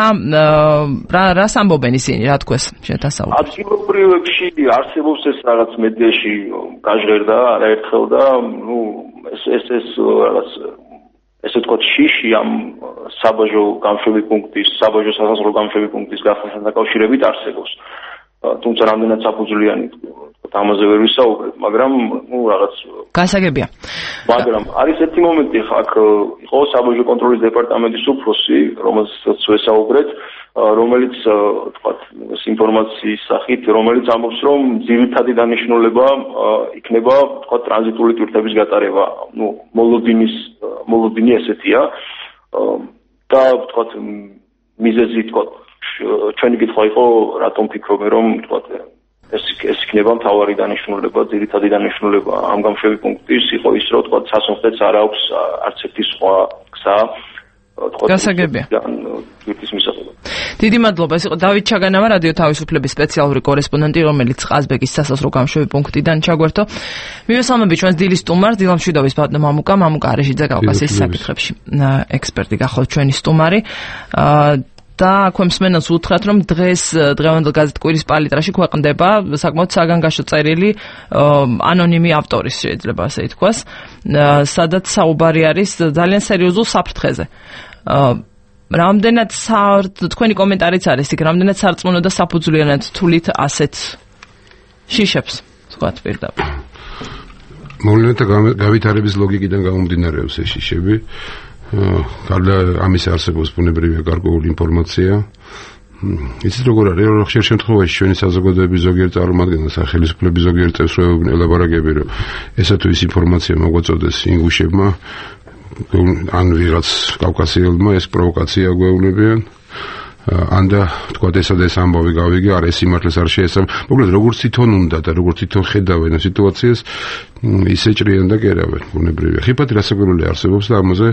რა რას ამბობენ ისინი, რა თქვეს შეთასაუბრებს? ადგილობრივებში არსებობს ეს რაღაც მედიაში გაჟღერდა არაერთხელ და ნუ ეს ეს ეს რაღაც ესე ვთქვათ შიში ამ საბაჟო გამშვები პუნქტის, საბაჟო სასაზღვრო გამშვები პუნქტის გახსნასთან დაკავშირებით არსებობს. თუმცა რამდენად საფუძვლიანი ვთქვათ ამაზე ვერ ვისაუბრებ, მაგრამ ნუ რაღაც გასაგებია. მაგრამ არის ერთი მომენტი, აქ იყო საბაჟო კონტროლის დეპარტამენტის უფროსი, რომელსაც ვესაუბრეთ, რომელიც თქვათ ინფორმაციის სახით, რომელიც ამბობს, რომ ძირითადი დანიშნულება იქნება თქვათ ტრანზიტული ტვირთების გატარება. ნუ მოლოდინის მოლოდინი ესეთია და თქვათ მიზეზი თქვათ ჩვენი კითხვა იყო, რატომ ფიქრობენ, რომ თქვათ ეს ეს იქნება მთავარი დანიშნულება, ძირითადი დანიშნულება ამ გამშვები პუნქტის იყო ის, რომ თქვათ სასუნთქეთს არ აქვს არც ერთი სხვა გზა. გასაგებია. დიდი მადლობა. ეს იყო დავით ჩაგანავა, რადიო თავისუფლების სპეციალური კორესპონდენტი, რომელიც ყაზბეგის სასაზღვრო გამშვები პუნქტიდან ჩაგვერთო. მივესალმები ჩვენს დილის სტუმარს, დილამ მშვიდობის ბატონო მამუკა, მამუკა არეშიძე კავკასიის საკითხებში ექსპერტი გახლავთ ჩვენი სტუმარი. და აქვე მსმენელს უთხრათ, რომ დღეს დღევანდელ გაზეთ კვირის პალიტრაში ქვეყნდება საკმაოდ საგანგაშო წერილი ანონიმი ავტორის, შეიძლება ასე ითქვას, სადაც საუბარი არის ძალიან სერიოზულ საფრთხეზე. რამდენად თქვენი კომენტარიც არის იქ, რამდენად სარწმუნო და საფუძვლიანად თვლით ასეთ შიშებს, ვთქვათ პირდაპირ. მოვლენათა გავითარების ლოგიკიდან გამომდინარეობს ეს შიშები. გარდა ამის არსებობს ბუნებრივია გარკვეული ინფორმაცია. იცით როგორ არის, რომ ხშირ შემთხვევაში ჩვენი საზოგადოების ზოგიერთ წარმომადგენელს, ხელისუფლების ზოგიერთ წევრებს ელაბარაკები, რომ ესა თუ ის ინფორმაცია მოგვაწოდეს ინგუშებმა, ან ვიღაც კავკასიელმა ეს პროვოკაცია გვეუბნებიან. ან და თქვათ ესა და ეს ამბავი გავიგე, არა ეს სიმართლეს არ შეესაბამება. მოკლედ როგორც თვითონ უნდა და როგორც თვითონ ხედავენ სიტუაციას, ისე ჭრიან და კერავენ ბუნებრივია. ხიფათი რასაკვირველი არსებობს და ამაზე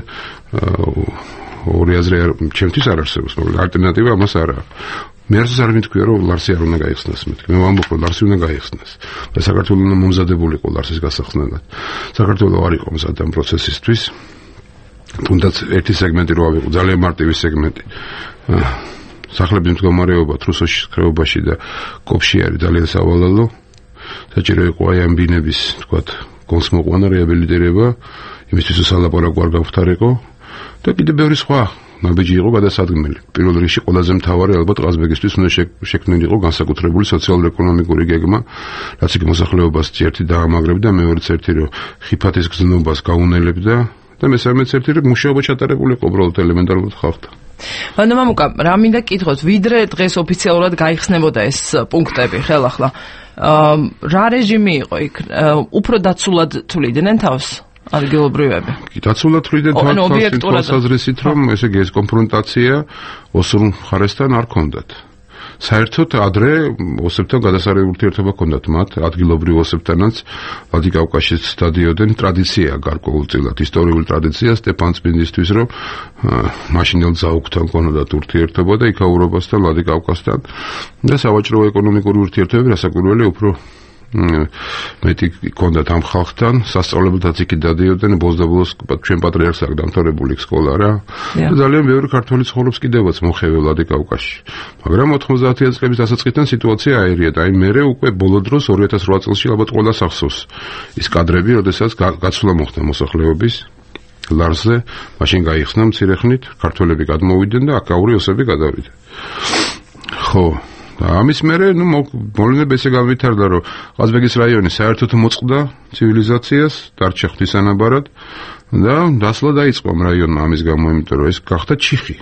ორი აზრი ჩემთვის არ არსებობს, მოკლედ ალტერნატივა ამას არ აქვს. მე არც არ მითქვია, რომ ლარსი არ უნდა გაიხსნას, მეთქი. მე ვამბობ, რომ ლარსი უნდა გაიხსნას. და საქართველოს უნდა მომზადებულიყო ლარსის გასახსნელად. საქართველოს არ იყო მზად ამ პროცესისთვის. თუნდაც ერთი სეგმენტი რო ავიღო, ძალიან მარტივი სეგმენტი. სახლების მდგომარეობა თრუსოში ხეობაში და კოპში არის ძალიან სავალალო. საჭირო იყო აი ამ ბინების, თქვათ, კონსმოყვანა რეაბილიტირება, იმისთვის რომ სალაპარაკო არ გავხდარიყო და კიდე ბევრი სხვა ნაბიჯი იყო გადასადგმელი. პირველ რიგში ყველაზე მთავარი ალბათ ყაზბეგისთვის უნდა შექმნილიყო განსაკუთრებული სოციალურ-ეკონომიკური გეგმა, რაც იქ მოსახლეობას ერთი დაამაგრებდა, მეორეც ერთი რომ ხიფათის გზნობას გაუნელებდა და მესამეც ერთი რომ მუშაობა ჩატარებულიყო უბრალოდ ელემენტარულად ხალხთან. ანუ მამუკა, რა მინდა კითხოთ, ვიდრე დღეს ოფიციალურად გაიხსნებოდა ეს პუნქტები ხელახლა. რა რეჟიმი იყო იქ? უფრო დაცულად თვლიდნენ თავს ადგილობრივები? კი, დაცულად თვლიდნენ თვალსაზრისით, რომ ესე იგი ეს კონფრონტაცია ოსურ მხარესთან არ ქონდათ. საერთოდ ადრე ოსებთან გადასარევი ურთიერთობა ჰქონდათ მათ, ადგილობრივ ოსებთანაც, ვლადიკავკაზშიც დადიოდნენ, ტრადიციაა გარკვეულწილად, ისტორიული ტრადიცია სტეფან წმინდისთვის, რომ მაშინელ ზაუგთან ჰქონდათ ურთიერთობა და იქაურობასთან, ვლადიკავკაზთან და სავაჭრო ეკონომიკური ურთიერთობები, რასაკვირველია, უფრო მეტი ჰქონდათ ამ ხალხთან, სასწავლებელთაც იქ დადიოდნენ, ბოლოს ჩვენ პატრიარქს აქვს დამთავრებული სკოლა რა. და ძალიან ბევრი ქართველი ცხოვრობს კიდევაც მოხევე ვლადიკავკაზში. მაგრამ ოთხმოცდაათი წლების დასაწყისიდან სიტუაცია აირია და აი მერე უკვე ბოლო დროს ორი ათას რვა წელს ალბათ ყველა სახსოვს ის კადრები, როდესაც გაცვლა მოხდა მოსახლეობის ლარზე, მაშინ გაიხსნა მცირე ხნით, ქართველები გადმოვიდნენ და აკაური ოსები გადავიდნენ. ხო ამის მერე, ნუ მოვლენები ესე განვითარდა, რომ ყაზბეგის რაიონი საერთოდ მოწყდა ცივილიზაციას, დარჩა ღვთისანაბარად და დასლა დაიწყო ამ რაიონმა ამის გამო, იმიტომ რომ ეს გახდა ჩიხი.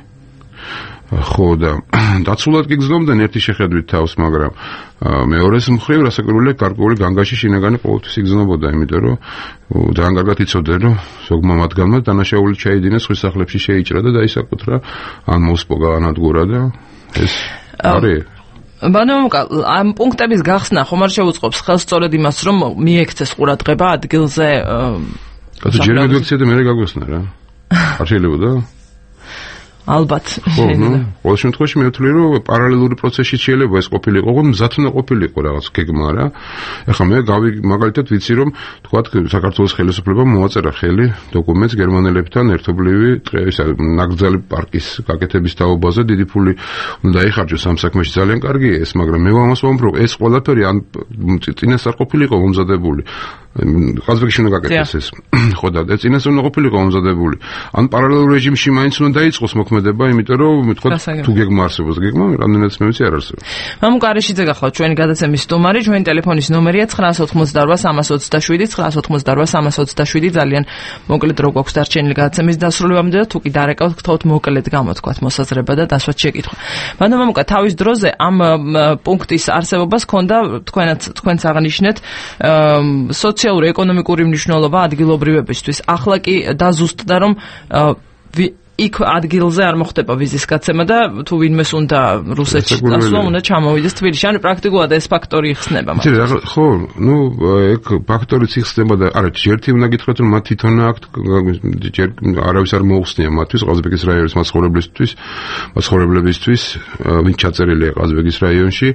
ხო და დაცულად კი გზნობდნენ ერთი შეხედვით თავს, მაგრამ მეორეს მხრივ რასაკვირველია, გარკვეული განგაში შინაგანი ყოველთვის იგზნობოდა, იმიტომ რომ ძალიან კარგად იცოდნენ, რომ ზოგმა მათგანმა დანაშაული ჩაიდინა სხვის სახლებში შეიჭრა და დაისაკუთრა, ან მოსპო განადგურა და ეს არის ბანო ამ პუნქტების გახსნა ხომ არ შეუწყობს ხელს სწორედ იმას, რომ მიექცეს ყურადღება ადგილზე. კაცო ჯერ მეგოქცია და მე გაგვესნა რა. არ შეიძლებოდა? ალბათ. ხო, ნუ, ყოველ შემთხვევაში მე ვთვლი, რომ პარალელური პროცესი შეიძლება ეს ყოფილიყო, რომ მზად უნდა ყოფილიყო რაღაც გეგმა რა. ეხლა მე გავი მაგალითად ვიცი, რომ თქვათ საქართველოს ხელისუფლებამ მოაწერა ხელი დოკუმენტს გერმანელებთან ერთობლივი ტყეების ნაკრძალი პარკის გაკეთების თაობაზე, დიდი ფული უნდა იხარჯოს ამ საქმეში, ძალიან კარგია ეს, მაგრამ მე ამას ვამბობ, რომ ეს ყველაფერი ან წინასწარ ყოფილიყო მომზადებული. ყაზბეგში უნდა გაკეთდეს ეს. ხო და წინასწარ უნდა ყოფილიყო მომზადებული. ან პარალელურ რეჟიმში მაინც უნდა დაიწყოს მოქმედება, იმიტომ რომ თქვა თუ გეგმა არსებობს, გეგმა რამდენიც მე ვიცი არ არსებობს. მამუკ არიშიძე გახლავთ ჩვენი გადაცემის სტუმარი, ჩვენი ტელეფონის ნომერია ცხრაას ოცდაოთხმოცდაორვა სამას ოცდაშვიდი, ცხრაას ოცდაოთხმოცდაორვა სამას ოცდაშვიდი, ძალიან მოკლედ რო გვაქვს დარჩენილი გადაცემის დასრულებამდე და თუ კი დარეკავთ, გთხოვთ მოკლედ გამოთქვათ მოსაზრება და დასვათ შეკითხვა. ბანო მამუკა, თავის დროზე ამ პუნქტის არსებობას ჰქონდა თქვენაც თქვენც აღნიშნეთ სოციალური ეკონომიკური მნიშვნელობა ადგილობრივებისთვის. ახლა კი დაზუსტდა, რომ იქ ადგილზე არ მოხდება ვიზის გაცემა და თუ ვინმეს უნდა რუსეთში წასვლა, უნდა ჩამოვიდეს თბილისში. ანუ პრაქტიკულად ეს ფაქტორი იხსნება მათ. ხო, ნუ ეგ ფაქტორიც იხსნება და არა, ჯერთი უნდა გითხრათ, რომ მათ თვითონ აქვთ ჯერ არავის არ მოუხსნია მათთვის ყაზბეგის რაიონის მაცხოვრებლისთვის, მაცხოვრებლებისთვის, ვინც ჩაწერილია ყაზბეგის რაიონში,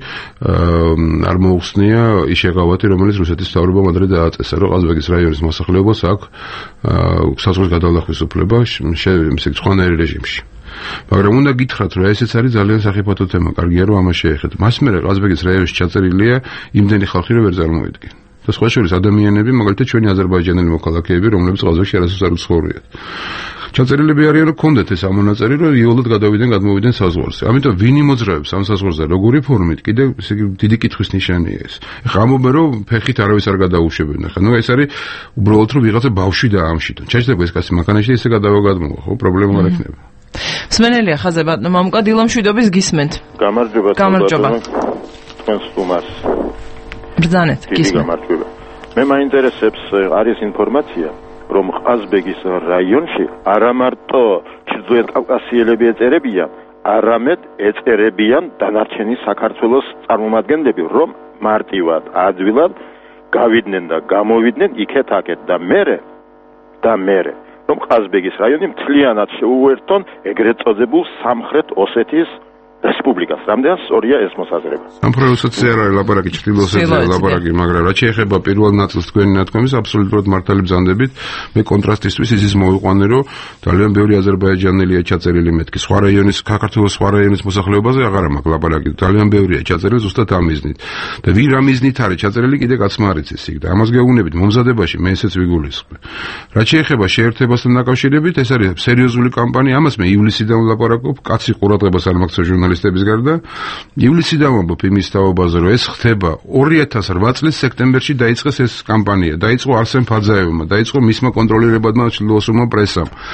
არ მოუხსნია ის შეღავათი, რომელიც რუსეთის მთავრობამ ადრე დააწესა, რომ ყაზბეგის რაიონის მოსახლეობას აქვს საზღვრის გადალახვის უფლება სხვანაირ რეჟიმში. მაგრამ უნდა გითხრათ, რომ ესეც არის ძალიან სახიფათო თემა, კარგია რომ ამას შეეხეთ. მას მერე ყაზბეგის რაიონში ჩაწერილია იმდენი ხალხი, რომ ვერ წარმოვიდგენ. და სხვა შორის ადამიანები, მაგალითად ჩვენი აზერბაიჯანელი მოქალაქეები, რომლებიც ყაზბეგში არასდროს არ უცხოვრიათ. ჩაწერილები არიან, რომ კონდეთ ეს ამონაწერი, რომ იოლად გადავიდნენ, გადმოვიდნენ საზღვარზე. ამიტომ ვინ იმოძრავებს ამ საზღვარზე, როგორი ფორმით, კიდევ დიდი კითხვის ნიშანია ეს. ეხლა ამბობენ, რომ ფეხით არავის არ გადაუშვებენ. ეხლა ნუ ეს არის უბრალოდ რომ ვიღაცა ბავშვი დაამშვიდონ. ჩაჭდება ეს კაცი მანქანაში ესე გადავაგადმოვა, ხო, პრობლემა არ ექნება. მსმენელია ხაზე ბატონო მამუკა, დილომშვიდობის გისმენთ. გამარჯობა. გამარჯობა. თქვენ სტუმარს. ბრძანეთ, გისმენთ. მე მაინტერესებს არის ინფორმაცია, რომ ყაზბეგის რაიონში არა მარტო ჩრდილოეთ კავკასიელები ეწერებიან, არამედ ეწერებიან დანარჩენი საქართველოს წარმომადგენლები, რომ მარტივად, ადვილად გავიდნენ და გამოვიდნენ იქეთ-აქეთ და მერე და მერე რომ ყაზბეგის რაიონი მთლიანად შეუერთონ ეგრეთ წოდებულ სამხრეთ ოსეთის რესპუბლიკას. რამდენად სწორია ეს მოსაზრება? სამხრეთ ოსეთზე არ არის ლაპარაკი, ჩრდილო ოსეთზე ლაპარაკი, მაგრამ რაც შეეხება პირველ ნაწილს თქვენი ნათქვამის, აბსოლუტურად მართალი ბრძანდებით. მე კონტრასტისთვის ისიც მოვიყვანე, რომ ძალიან ბევრი აზერბაიჯანელია ჩაწერილი მეთქი. სხვა რაიონის, საქართველოს სხვა რაიონის მოსახლეობაზე აღარა მაქვს ლაპარაკი. ძალიან ბევრია ჩაწერილი ზუსტად ამ მიზნით. და ვინ რა მიზნით არის ჩაწერილი, კიდე კაცმა არ იცის იქ და ამას გეუბნებით მომზადებაში მე ესეც ვიგულისხმე. რაც შეეხება შეერთებასთან დაკავშირებით, ეს არის სერიოზული კამპანია, ამას მე ივლისიდან ვლაპარაკობ, კაცი ყურადღებას არ მაქვს ჟურნალისტების გარდა. ივლისიდან ვამბობ იმის თაობაზე, რომ ეს ხდება ორი ათას რვა წლის სექტემბერში დაიწყეს ეს კამპანია. დაიწყო არსენ ფაძაევმა, დაიწყო მისმა კონტროლირებადმა ჩრდილოოსურმა პრესამ.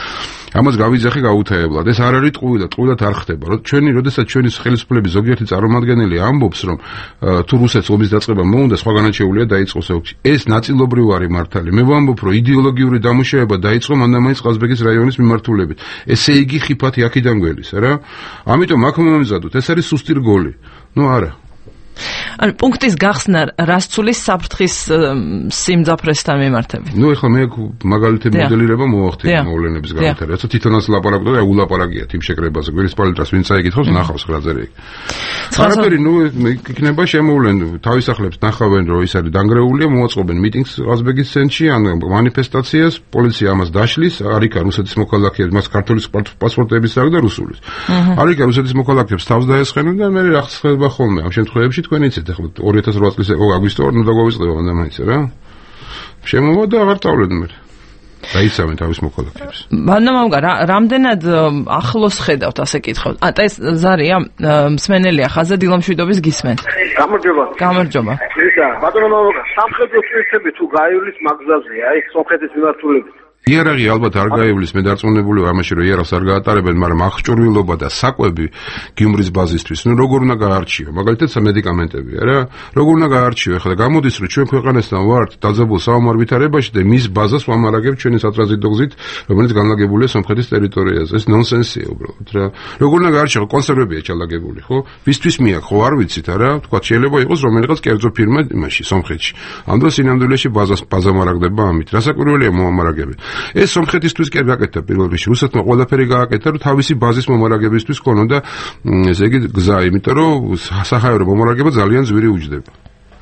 ამას გავიძახე გაუთაებლად. ეს არ არის ტყუილად, ტყუილად არ ხდება. ჩვენი, როდესაც ჩვენი ხელისუფლების ზოგიერთი წარმომადგენელი ამბობს, რომ თუ რუსეთს ომის დაწყება მოუნდა, სხვაგანაც შეუძლია დაიწყოს ომი. ეს ნაწილობრივ არის მართალი. მე ვამბობ, რომ იდეოლოგიური დამუშავება დაიწყო მანდამაის ყაზბეგის რაიონის მიმართულებით. ესე იგი ხიფათი აქედან გველის, რა? ამიტომ აქ მომემზადოთ, ეს არის სუსტი რგოლი. ნუ არა. ან პუნქტის გახსნა რასცულის საფრთხის სიმძაფრესთან მიმართებით. ნუ ეხლა მე მაგალითები მოდელირება მოვახდინე მოვლენების განვითარება. რაცა თვითონაც ლაპარაკობდა და ულაპარაკია თიმ შეკრებაზე. გველის პალიტას ვინც აიკითხავს, ნახავს რა წერია. არაფერი ნუ იქნება შემოვლენ თავის ახლებს ნახავენ რომ ის არის დანგრეულია, მოაწყობენ მიტინგს ყაზბეგის ცენტრში ან მანიფესტაციას, პოლიცია ამას დაშლის, არიქა რუსეთის მოქალაქეებს, მას ქართულის პასპორტების აქვს და რუსულის. არიქა რუსეთის მოქალაქეებს თავს დაესხნენ და მე რა ხდება ხოლმე ამ შემთხვევებში თქვენ იცით ახლა ორი ათას ოთხ წლის აგვისტო არ უნდა გავიწყდება მანდამაინც რა შემოვა და აღარ წავლენ მე დაიცავენ თავის მოქალაქეებს მანდამამგა რამდენად ახლოს ხედავთ ასე კითხავთ ა ეს ზარია მსმენელია ხაზა დილამშვიდობის გისმენთ გამარჯობა გამარჯობა ისა ბატონო მამუკა სამხედრო წესები თუ გაივლის მაგზაზეა აი სომხეთის მიმართულებით იარაღი ალბათ არ გაივლის, მე დარწმუნებული ვარ ამაში, რომ იარაღს არ გაატარებენ, მაგრამ აღჭურვილობა და საკვები გიუმრის ბაზისთვის, ნუ როგორ უნდა გაარჩიო, მაგალითად სამედიკამენტებია რა, როგორ უნდა გაარჩიო, ეხლა გამოდის, რომ ჩვენ ქვეყანასთან ვართ დაძაბულ საომარ ვითარებაში და მის ბაზას ვამარაგებ ჩვენი სატრანზიტო გზით, რომელიც განლაგებულია სომხეთის ტერიტორიაზე. ეს ნონსენსია უბრალოდ რა. როგორ უნდა გაარჩიო, კონსერვებია ჩალაგებული, ხო? ვისთვის მიაქვს, ხო არ ვიცით არა? თქვა შეიძლება იყოს რომელიღაც კერძო ფირმა იმაში, სომხეთში. ამ დროს სინამდვილეში ბაზას ბაზა მარაგდება ამით. რასაკვირველია მოამარაგები. ეს სომხეთისთვის კი არ გაკეთდა პირველ რიგში. რუსეთმა ყველაფერი გააკეთა, რომ თავისი ბაზის მომარაგებისთვის ქონოდა ესე იგი გზა, იმიტომ რომ საჰაერო მომარაგება ძალიან ძვირი უჯდება.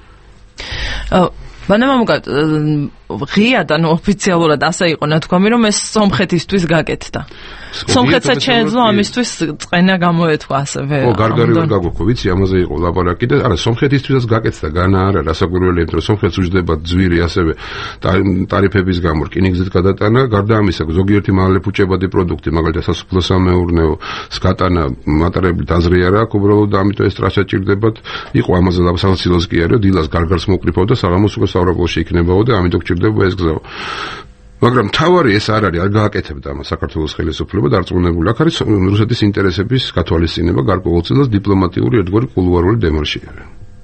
მანამამუკა ღიად ანუ ოფიციალურად ასე იყო ნათქვამი, რომ ეს სომხეთისთვის გაკეთდა. სომხეთსაც შეეძლო ამისთვის წენა გამოეთქვა ასევე. ო გარდარივად გაგვექო, ვიცი, ამაზე იყო ლაპარაკი და არა სომხეთისთვისაც გაკეთდა, განა არა, რასაკვირველია, რომ სომხეთს უჯდება ძვირი ასევე ტარიფების გამო რკინიგზით გადატანა, გარდა ამისა ზოგიერთი მალეფუჭებადი პროდუქტი, მაგალითად სასოფლო-სამეურნეო, სკატანა მატარებლით აზრი არა აქვს, უბრალოდ ამიტომ ეს ტრასა ჭირდებათ. იყო ამაზე ლაპარაკი კი არა, დილას გარგარს მოკრიფავდა, საღამოს უკვე საუბრობოში იქნებაო და ამიტომ ჭირდება ეს გზა. მაგრამ თავარი ეს არ არის, არ გააკეთებდა ამას საქართველოს ხელისუფლება, დარწმუნებული აქ არის რუსეთის ინტერესების გათვალისწინება გარკვეულწილად დიპლომატიური ერთგვარი კულუარული დემარში არა.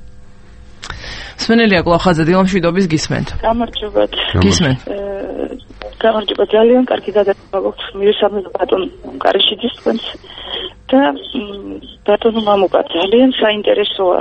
სვენელია კლახაძე დილამშვიდობის გისმენთ. გამარჯობათ. გისმენთ. გამარჯობა, ძალიან კარგი გადაცემა გვაქვს მივესალმებ ბატონ კარიშიძის თქვენს და ბატონო მამუკა ძალიან საინტერესოა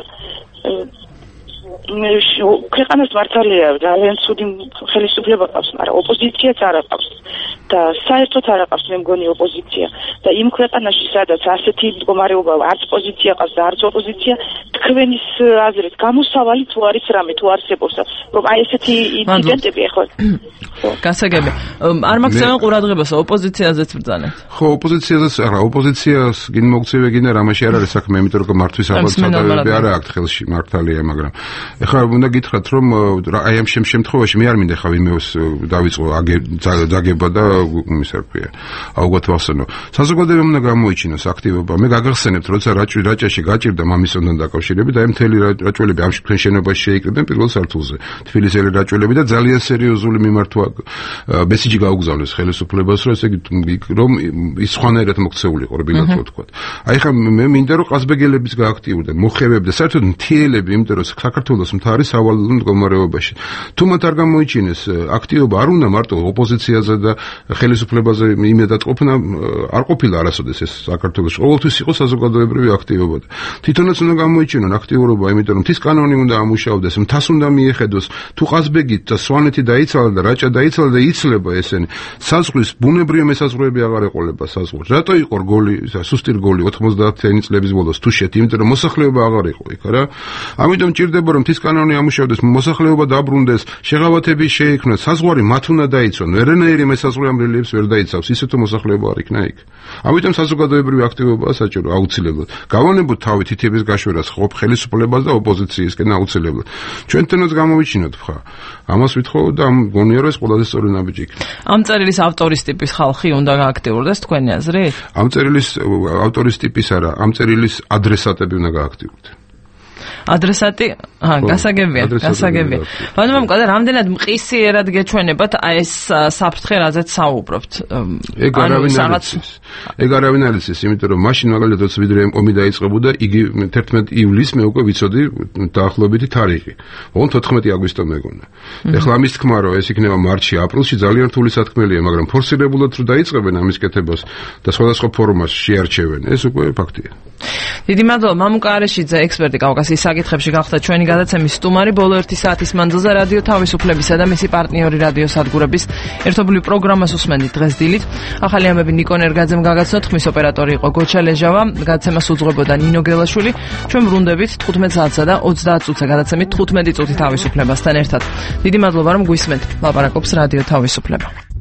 ქვეყანას მართალია ძალიან ცუდი ხელისუფლება ყავს, მაგრამ ოპოზიციაც არ აქვს და საერთოდ არ აქვს მე მგონი ოპოზიცია და იმ ქვეყანაში სადაც ასეთი მდგომარეობა არც პოზიცია ყავს და არც ოპოზიცია თქვენის აზრით გამოსავალი თუ არის რამე თუ არსებობს რომ აი ესეთი ინციდენტები ახლა გასაგები არ მაგცემენ ყურადღებას ოპოზიციაზეც ბრძანეთ ხო ოპოზიციაზეც არა ოპოზიციას გინ მოგცევე გინდა რამაში არ არის საქმე იმიტომ რომ მართვის ალბათ არ აქვს ხელში მართალია მაგრამ ეხლა უნდა გითხრათ რომ აი ამ შემთხვევაში მე არ მინდა ხა ვიმეოს დავიწყო აგება და იმის არ ქვია აუგოთ ვახსენო საზოგადოებამ უნდა გამოიჩინოს აქტივობა მე გაგახსენებთ როცა რაჭაში გაჭირდა მამისონთან დაკავშირებით აი მთელი რაჭველები ამ თქვენ შენობაში შეიკრიბნენ პირველ სართულზე თბილისელი რაჭველები და ძალიან სერიოზული მიმართვა მესიჯი გაუგზავნეს ხელისუფლებას რომ ესე იგი რომ ის სხვანაირად მოქცეულიყო რბილად ვთქვათ აი ხა მე მინდა რომ ყაზბეგელებიც გააქტიურდნენ მოხევები და საერთოდ მთიელები იმიტომ რომ საქართველოს მთარი სავალალო მდგომარეობაში თუ მათ არ გამოიჩინეს აქტივობა არ უნდა მარტო ოპოზიციაზე და ხელისუფლებაზე იმედად ყოფნა არ ყოფილა არასოდეს ეს საქართველოს ყოველთვის იყო საზოგადოებრივი აქტივობა თვითონაც უნდა გამოიჩინონ აქტიურობა იმიტომ რომ მთის კანონი უნდა ამუშავდეს მთას უნდა მიეხედოს თუ ყაზბეგით და სვანეთი დაიცალა და რაჭა დაიცალა და იცლება ესენი საზღვრის ბუნებრივი მესაზღვრეები აღარ ეყოლება საზღვარს რატო იყო რგოლი სუსტი რგოლი ოთხმოცდაათი წლების ბოლოს თუშეთი იმიტომ რომ მოსახლეობა აღარ იყო იქ რა ამიტომ ჭირდება რომ მთის კანონი ამუშავდეს მოსახლეობა დაბრუნდეს შეღავათები შეიქმნას საზღვარი მათ უნდა დაიცვან ვერანაირი მესაზღვრე ამ რელიეფს ვერ დაიცავს ისე თუ მოსახლეობა არ იქნა იქ ამიტომ საზოგადოებრივი აქტივობაა საჭირო აუცილებლად გავანებოთ თავი თითების გაშვერას ხო ხელისუფლებას და ოპოზიციისკენ აუცილებლად ჩვენთანაც გამოვიჩინოთ ხა ამას ვითხოვ და მგონია რომ ეს ყველაზე სწორი ნაბიჯი იქნება ამ წერილის ავტორის ტიპის ხალხი უნდა გააქტიურდეს თქვენი აზრით ამ წერილის ავტორის ტიპის არა ამ წერილის ადრესატები უნდა გააქტიურდეს ადრესატი, აა, გასაგებია, გასაგებია. ბატონო მამუკა, რამდენად მყისიერად გეჩვენებათ აი ეს საფრთხე, რაზეც საუბრობთ? ეგ არავინ არ იცის. ეგ არავინ არ იცის, იმიტომ რომ მაშინ მაგალითად ვიდრე ომი დაიწყებოდა, იგი თერთმეტი ივლისს მე უკვე ვიცოდი დაახლოებითი თარიღი. ოღონდ თოთხმეტი აგვისტო მეგონა. ეხლა ამის თქმა რომ ეს იქნება მარტში, აპრილში ძალიან რთული სათქმელია, მაგრამ ფორსირებულად რო დაიწყებენ ამის კეთებას და სხვადასხვა ფორმას შეარჩევენ, ეს უკვე ფაქტია. დიდი მადლობა მამუკა არეშიძე, ექსპერტი კავკასიის საკითხებში გახდა ჩვენი გადაცემის სტუმარი. ბოლო ერთი საათის მანძილზე რადიო თავისუფლებისა და მისი პარტნიორი რადიო სადგურების ერთობლივ პროგრამას უსმენთ დღეს დილით. ახალი ამბები ნიკო ნერგაძემ გაგაცნოთ, ხმის ოპერატორი იყო გოჩა ლეჟავა, გადაცემას უძღვებოდა ნინო გელაშვილი. ჩვენ ბრუნდებით თხუთმეტ საათსა და ოცდაათ წუთზე გადაცემით თხუთმეტი წუთი თავისუფლებასთან ერთად. დიდი მადლობა რომ გვისმენთ. ლაპარაკობს რადიო თავისუფლება.